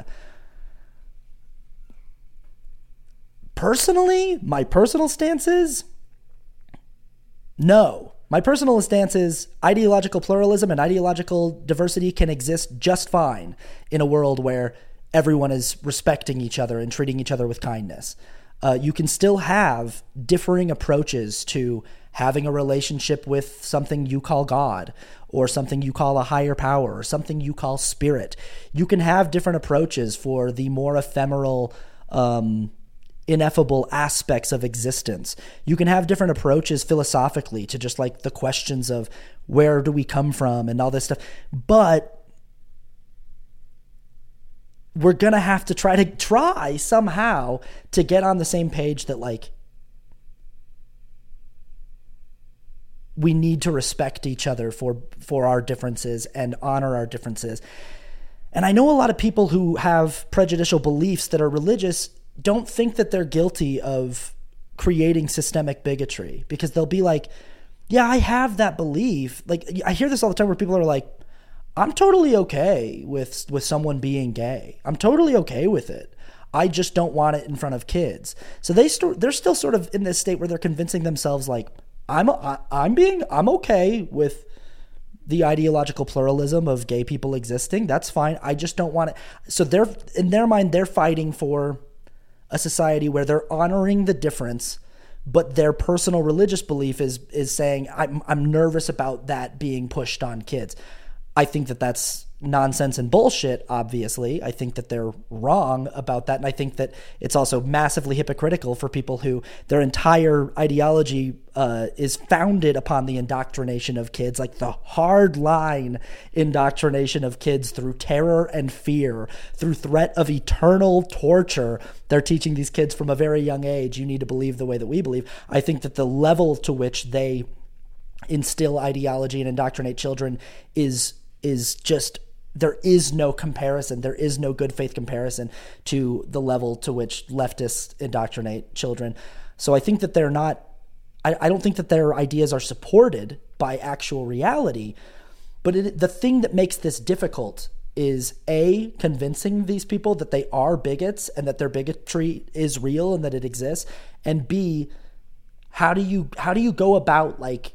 Personally, my personal stance is no. My personal stance is ideological pluralism and ideological diversity can exist just fine in a world where everyone is respecting each other and treating each other with kindness. You can still have differing approaches to having a relationship with something you call God, or something you call a higher power, or something you call spirit. You can have different approaches for the more ephemeral, ineffable aspects of existence. You can have different approaches philosophically to just like the questions of where do we come from and all this stuff. But we're going to have to try somehow to get on the same page that like we need to respect each other for our differences and honor our differences. And I know a lot of people who have prejudicial beliefs that are religious don't think that they're guilty of creating systemic bigotry, because they'll be like, yeah, I have that belief. Like I hear this all the time where people are like, I'm totally okay with someone being gay. I'm totally okay with it. I just don't want it in front of kids. So they're still sort of in this state where they're convincing themselves like, I'm okay with the ideological pluralism of gay people existing. That's fine. I just don't want it. So in their mind, they're fighting for a society where they're honoring the difference, but their personal religious belief is saying, I'm nervous about that being pushed on kids. I think that that's nonsense and bullshit, obviously. I think that they're wrong about that. And I think that it's also massively hypocritical for people who their entire ideology is founded upon the indoctrination of kids, like the hard line indoctrination of kids through terror and fear, through threat of eternal torture. They're teaching these kids from a very young age, you need to believe the way that we believe. I think that the level to which they instill ideology and indoctrinate children is just, there is no comparison. There is no good faith comparison to the level to which leftists indoctrinate children. So I think that they're not, I don't think that their ideas are supported by actual reality. But the thing that makes this difficult is A, convincing these people that they are bigots and that their bigotry is real and that it exists. And B, how do you go about like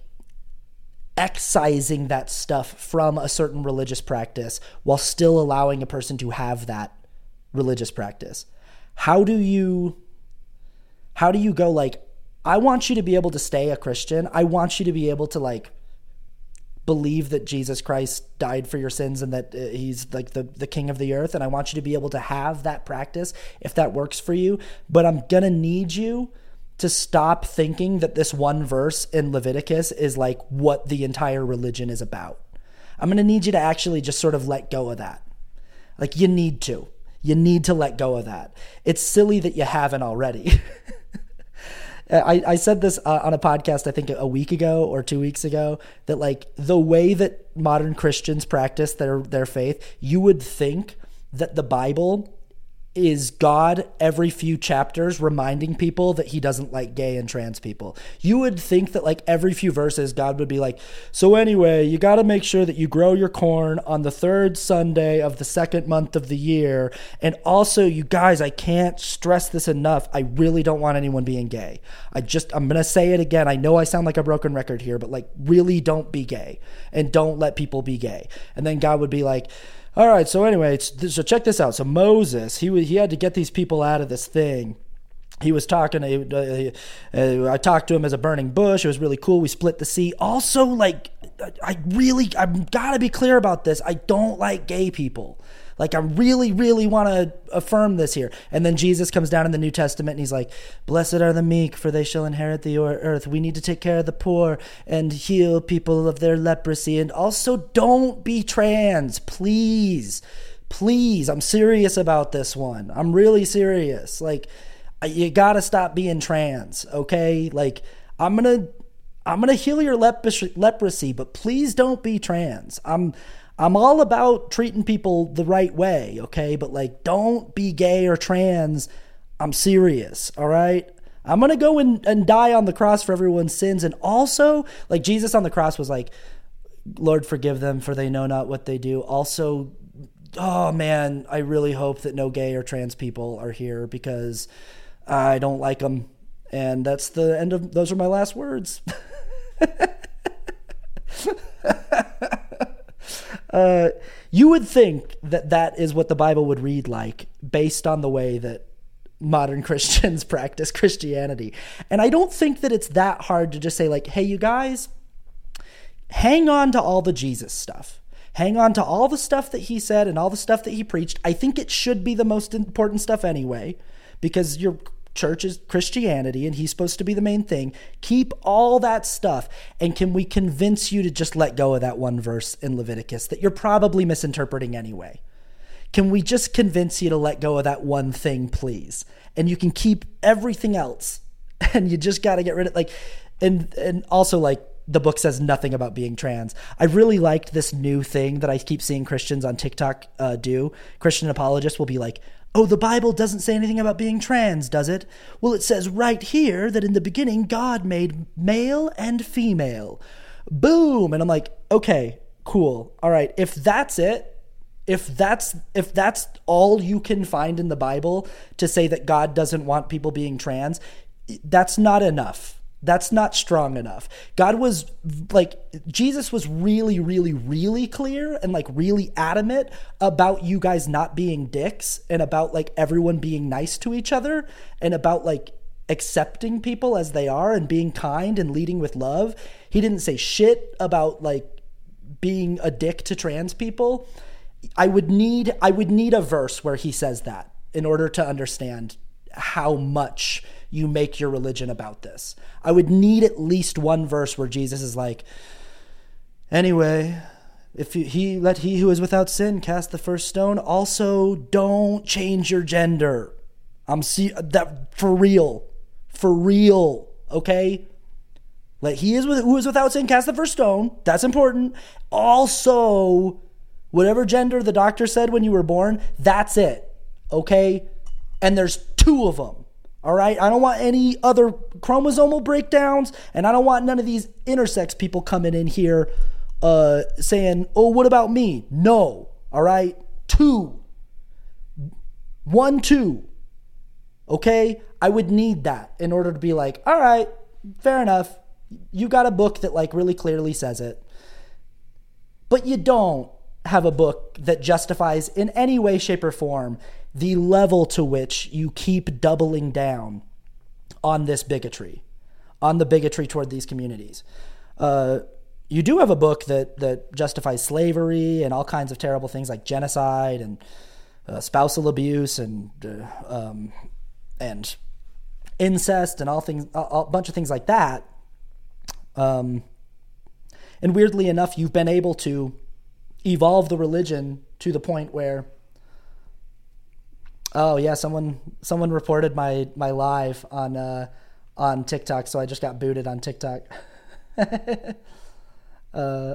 excising that stuff from a certain religious practice while still allowing a person to have that religious practice? How do you go like, I want you to be able to stay a Christian. I want you to be able to like believe that Jesus Christ died for your sins and that he's like the king of the earth. And I want you to be able to have that practice if that works for you. But I'm going to need you to stop thinking that this one verse in Leviticus is like what the entire religion is about. I'm going to need you to actually just sort of let go of that. Like you need to let go of that. It's silly that you haven't already. I said this on a podcast, I think a week ago or 2 weeks ago, that like the way that modern Christians practice their faith, you would think that the Bible is God every few chapters reminding people that he doesn't like gay and trans people. You would think that like every few verses, God would be like, so anyway, you got to make sure that you grow your corn on the third Sunday of the second month of the year. And also, you guys, I can't stress this enough. I really don't want anyone being gay. I'm going to say it again. I know I sound like a broken record here, but like really don't be gay and don't let people be gay. And then God would be like, all right, so anyway, so check this out. So Moses, he had to get these people out of this thing. he was talking. I talked to him as a burning bush. It was really cool. We split the sea. Also, like, I'm gotta be clear about this. I don't like gay people. Like, I really, really want to affirm this here. And then Jesus comes down in the New Testament and he's like, blessed are the meek, for they shall inherit the earth. We need to take care of the poor and heal people of their leprosy. And also, don't be trans, please. Please. I'm serious about this one. I'm really serious. Like, you gotta stop being trans, okay? Like, I'm gonna heal your leprosy, but please don't be trans. I'm all about treating people the right way, okay? But, like, don't be gay or trans. I'm serious, all right? I'm gonna go and die on the cross for everyone's sins. And also, like, Jesus on the cross was like, Lord, forgive them, for they know not what they do. Also, oh man, I really hope that no gay or trans people are here, because I don't like them. And that's the end of, those are my last words. You would think that that is what the Bible would read like, based on the way that modern Christians practice Christianity. And I don't think that it's that hard to just say, like, hey, you guys, hang on to all the Jesus stuff. Hang on to all the stuff that he said and all the stuff that he preached. I think it should be the most important stuff anyway, because your church is Christianity and he's supposed to be the main thing. Keep all that stuff. And can we convince you to just let go of that one verse in Leviticus that you're probably misinterpreting anyway? Can we just convince you to let go of that one thing, please? And you can keep everything else. And you just got to get rid of, like, and also, like, the book says nothing about being trans. I really liked this new thing that I keep seeing Christians on TikTok do. Christian apologists will be like, oh, the Bible doesn't say anything about being trans, does it? Well, it says right here that in the beginning, God made male and female. Boom. And I'm like, okay, cool. All right. If that's it, if that's all you can find in the Bible to say that God doesn't want people being trans, that's not enough. That's not strong enough. God was like, Jesus was really, really, really clear and like really adamant about you guys not being dicks, and about like everyone being nice to each other, and about like accepting people as they are and being kind and leading with love. He didn't say shit about like being a dick to trans people. I would need a verse where he says that in order to understand how much you make your religion about this. I would need at least one verse where Jesus is like, anyway, if let he who is without sin cast the first stone. Also, don't change your gender. That for real, okay? Let who is without sin cast the first stone. That's important. Also, whatever gender the doctor said when you were born, that's it, okay? And there's 2 of them. All right. I don't want any other chromosomal breakdowns, and I don't want none of these intersex people coming in here saying, oh, what about me? No. All right. 2. 1, 2. Okay. I would need that in order to be like, all right, fair enough. You got a book that like really clearly says it, but you don't have a book that justifies in any way, shape, or form the level to which you keep doubling down on this bigotry, on the bigotry toward these communities. You do have a book that justifies slavery and all kinds of terrible things like genocide and spousal abuse and incest and a bunch of things like that. And weirdly enough, you've been able to evolve the religion to the point where, oh yeah, someone reported my live on TikTok, so I just got booted on TikTok. I'm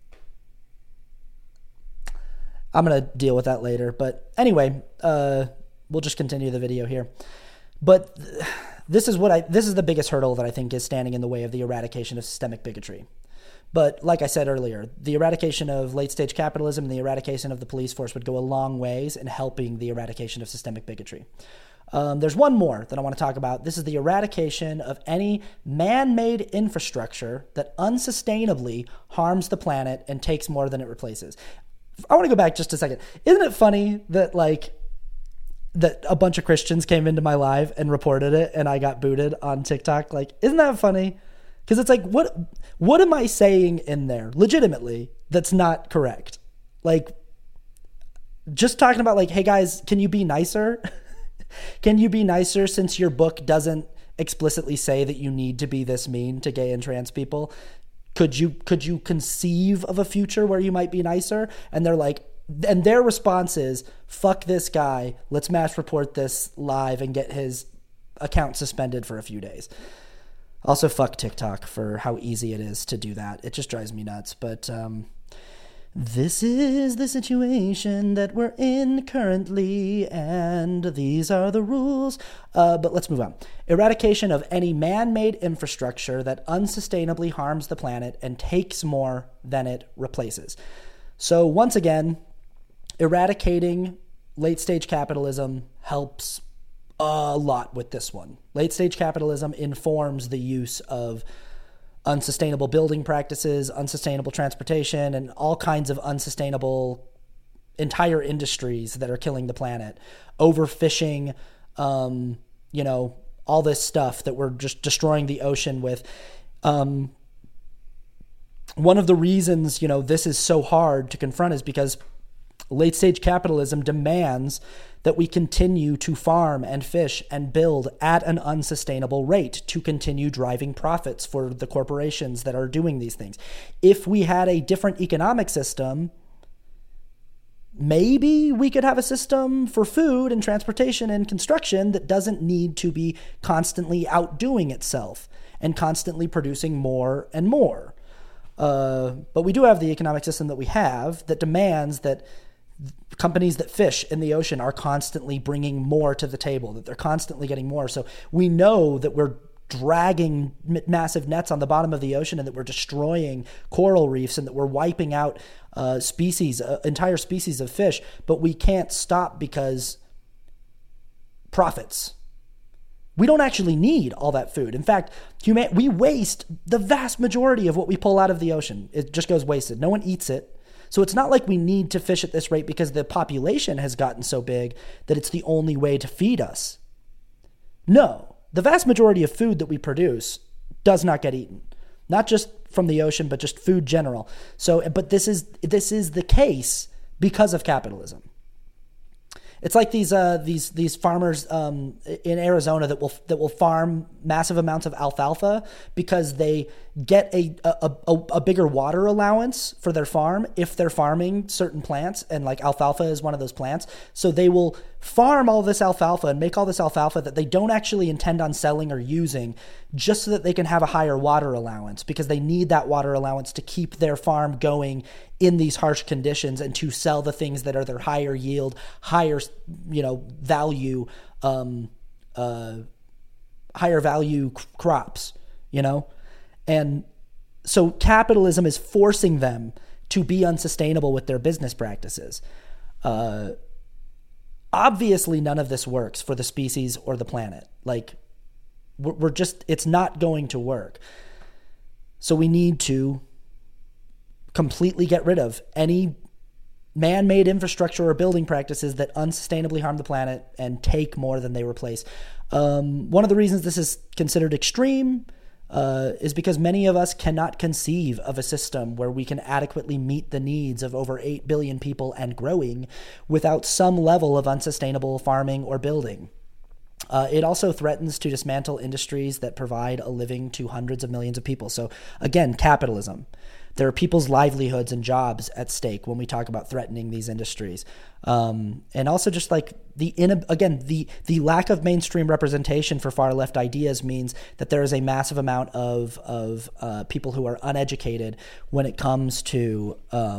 gonna deal with that later, but anyway, we'll just continue the video here. But this is the biggest hurdle that I think is standing in the way of the eradication of systemic bigotry. But like I said earlier, the eradication of late-stage capitalism and the eradication of the police force would go a long ways in helping the eradication of systemic bigotry. There's one more that I want to talk about. This is the eradication of any man-made infrastructure that unsustainably harms the planet and takes more than it replaces. I want to go back just a second. Isn't it funny that, like, that a bunch of Christians came into my live and reported it, and I got booted on TikTok. Like, isn't that funny? Because it's like, what am I saying in there legitimately that's not correct? Like, just talking about like, hey guys, can you be nicer? Can you be nicer since your book doesn't explicitly say that you need to be this mean to gay and trans people? Could you conceive of a future where you might be nicer? And they're like, and their response is, fuck this guy. Let's mass report this live and get his account suspended for a few days. Also, fuck TikTok for how easy it is to do that. It just drives me nuts. But this is the situation that we're in currently, and these are the rules. But let's move on. Eradication of any man-made infrastructure that unsustainably harms the planet and takes more than it replaces. So once again, eradicating late-stage capitalism helps a lot with this one. Late-stage capitalism informs the use of unsustainable building practices, unsustainable transportation, and all kinds of unsustainable entire industries that are killing the planet. Overfishing, all this stuff that we're just destroying the ocean with. One of the reasons, this is so hard to confront is because late-stage capitalism demands that we continue to farm and fish and build at an unsustainable rate to continue driving profits for the corporations that are doing these things. If we had a different economic system, maybe we could have a system for food and transportation and construction that doesn't need to be constantly outdoing itself and constantly producing more and more. But we do have the economic system that we have that demands that companies that fish in the ocean are constantly bringing more to the table, that they're constantly getting more. So we know that we're dragging massive nets on the bottom of the ocean and that we're destroying coral reefs and that we're wiping out entire species of fish, but we can't stop because profits. We don't actually need all that food. In fact, we waste the vast majority of what we pull out of the ocean. It just goes wasted. No one eats it. So it's not like we need to fish at this rate because the population has gotten so big that it's the only way to feed us. No, the vast majority of food that we produce does not get eaten. Not just from the ocean, but just food general. So, but this is the case because of capitalism. It's like these farmers in Arizona that will farm massive amounts of alfalfa because they get a bigger water allowance for their farm if they're farming certain plants, and like alfalfa is one of those plants. So they will farm all this alfalfa and make all this alfalfa that they don't actually intend on selling or using, just so that they can have a higher water allowance, because they need that water allowance to keep their farm going in these harsh conditions and to sell the things that are their higher yield, higher value, higher value crops, And so capitalism is forcing them to be unsustainable with their business practices. Obviously, none of this works for the species or the planet. Like, it's not going to work. So we need to completely get rid of any man-made infrastructure or building practices that unsustainably harm the planet and take more than they replace. One of the reasons this is considered extreme is because many of us cannot conceive of a system where we can adequately meet the needs of over 8 billion people and growing without some level of unsustainable farming or building. It also threatens to dismantle industries that provide a living to hundreds of millions of people. So again, capitalism. There are people's livelihoods and jobs at stake when we talk about threatening these industries. And also just like the lack of mainstream representation for far left ideas means that there is a massive amount of people who are uneducated when it comes to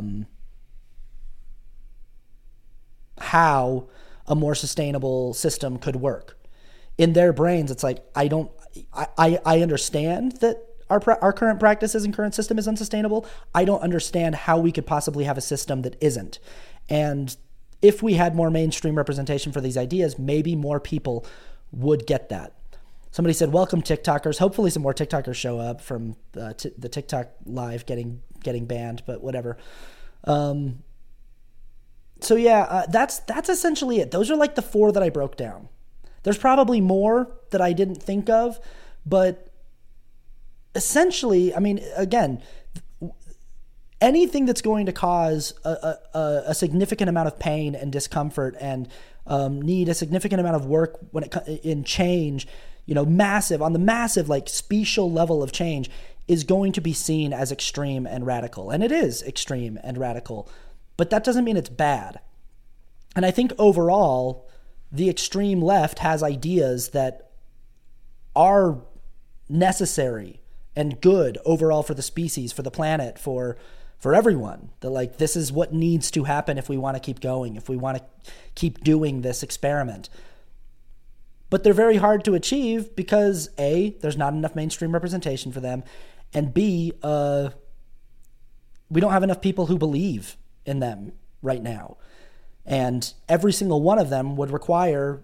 how a more sustainable system could work. In their brains, it's like, I understand that our current practices and current system is unsustainable. I don't understand how we could possibly have a system that isn't. And if we had more mainstream representation for these ideas, maybe more people would get that. Somebody said, welcome TikTokers. Hopefully some more TikTokers show up from the TikTok live getting banned, but whatever. So yeah, that's essentially it. Those are like the 4 that I broke down. There's probably more that I didn't think of, but essentially, I mean, again, anything that's going to cause a significant amount of pain and discomfort and need a significant amount of work when in change, massive on the massive like special level of change is going to be seen as extreme and radical, and it is extreme and radical, but that doesn't mean it's bad. And I think overall, the extreme left has ideas that are necessary and good overall for the species, for the planet, for everyone. That like this is what needs to happen if we want to keep going, if we want to keep doing this experiment. But they're very hard to achieve because A, there's not enough mainstream representation for them, and B, we don't have enough people who believe in them right now. And every single one of them would require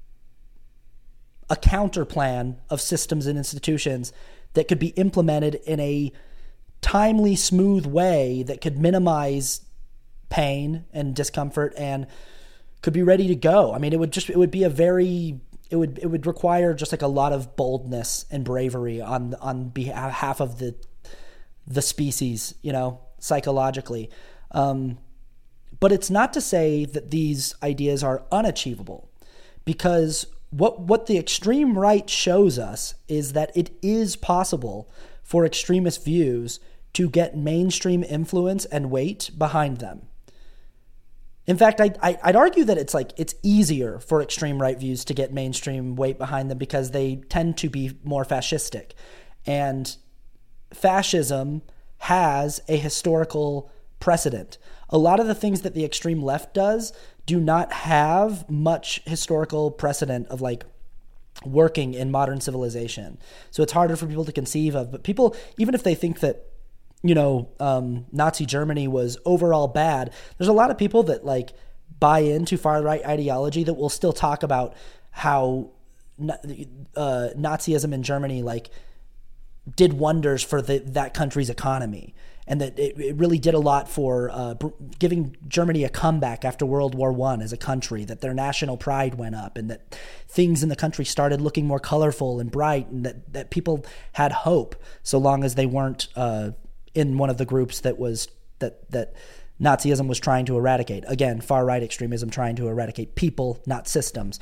a counter plan of systems and institutions that could be implemented in a timely, smooth way that could minimize pain and discomfort and could be ready to go. I mean, it would require just like a lot of boldness and bravery on behalf of the species, psychologically. But it's not to say that these ideas are unachievable, because what the extreme right shows us is that it is possible for extremist views to get mainstream influence and weight behind them. In fact, I'd argue that it's easier for extreme right views to get mainstream weight behind them because they tend to be more fascistic. And fascism has a historical precedent. A lot of the things that the extreme left does do not have much historical precedent of like working in modern civilization. So it's harder for people to conceive of. But people, even if they think that, Nazi Germany was overall bad, there's a lot of people that like buy into far right ideology that will still talk about how Nazism in Germany like did wonders for that country's economy, and that it really did a lot for giving Germany a comeback after World War I as a country, that their national pride went up, and that things in the country started looking more colorful and bright, and that people had hope so long as they weren't in one of the groups that Nazism was trying to eradicate. Again, far right extremism trying to eradicate people, not systems.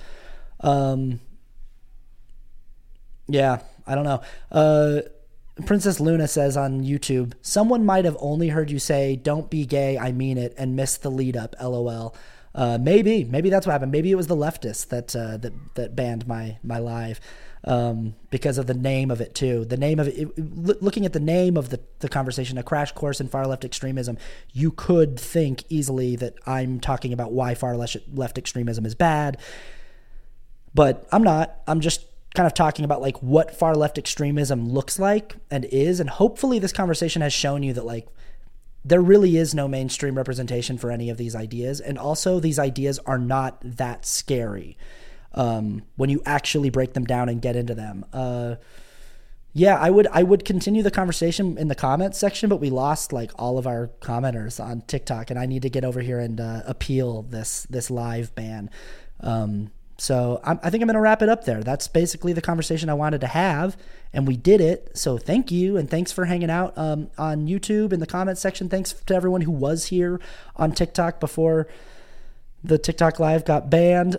Yeah, I don't know. Princess Luna says on YouTube, someone might have only heard you say, "Don't be gay, I mean it," and missed the lead up, LOL. Maybe that's what happened. Maybe it was the leftists that banned my live because of the name of it too. The name of it, looking at the name of the conversation, A Crash Course in Far Left Extremism, you could think easily that I'm talking about why far left extremism is bad, but I'm not. I'm just kind of talking about like what far left extremism looks like and is, and hopefully this conversation has shown you that like there really is no mainstream representation for any of these ideas, and also these ideas are not that scary when you actually break them down and get into them. Yeah, I would continue the conversation in the comments section, but we lost like all of our commenters on TikTok, and I need to get over here and appeal this live ban. So I think I'm going to wrap it up there. That's basically the conversation I wanted to have, and we did it. So thank you, and thanks for hanging out on YouTube in the comments section. Thanks to everyone who was here on TikTok before the TikTok Live got banned.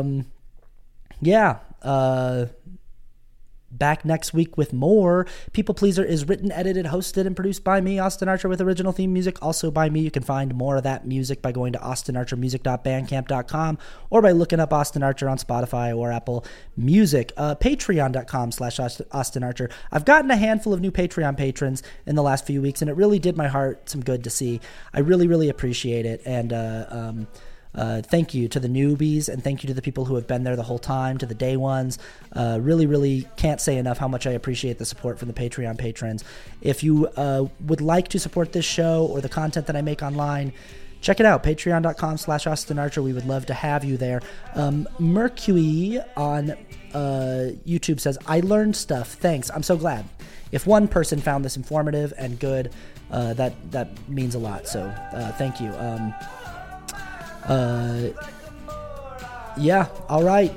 Back next week with more. People Pleaser is written, edited, hosted, and produced by me, Austin Archer, with original theme music also by me. You can find more of that music by going to austinarchermusic.bandcamp.com or by looking up Austin Archer on Spotify or Apple Music. Patreon.com/Austin Archer. I've gotten a handful of new Patreon patrons in the last few weeks, and it really did my heart some good to see. I really, really appreciate it. And thank you to the newbies, and thank you to the people who have been there the whole time, to the day ones. Really, really can't say enough how much I appreciate the support from the Patreon patrons. If you would like to support this show or the content that I make online, check it out, patreon.com/Austin Archer. We would love to have you there. Mercury on YouTube says, I learned stuff. Thanks. I'm so glad. If one person found this informative and good, that means a lot. So thank you. Yeah, all right.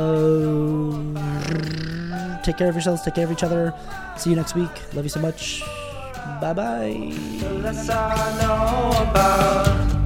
Take care of yourselves. Take care of each other. See you next week. Love you so much. Bye-bye.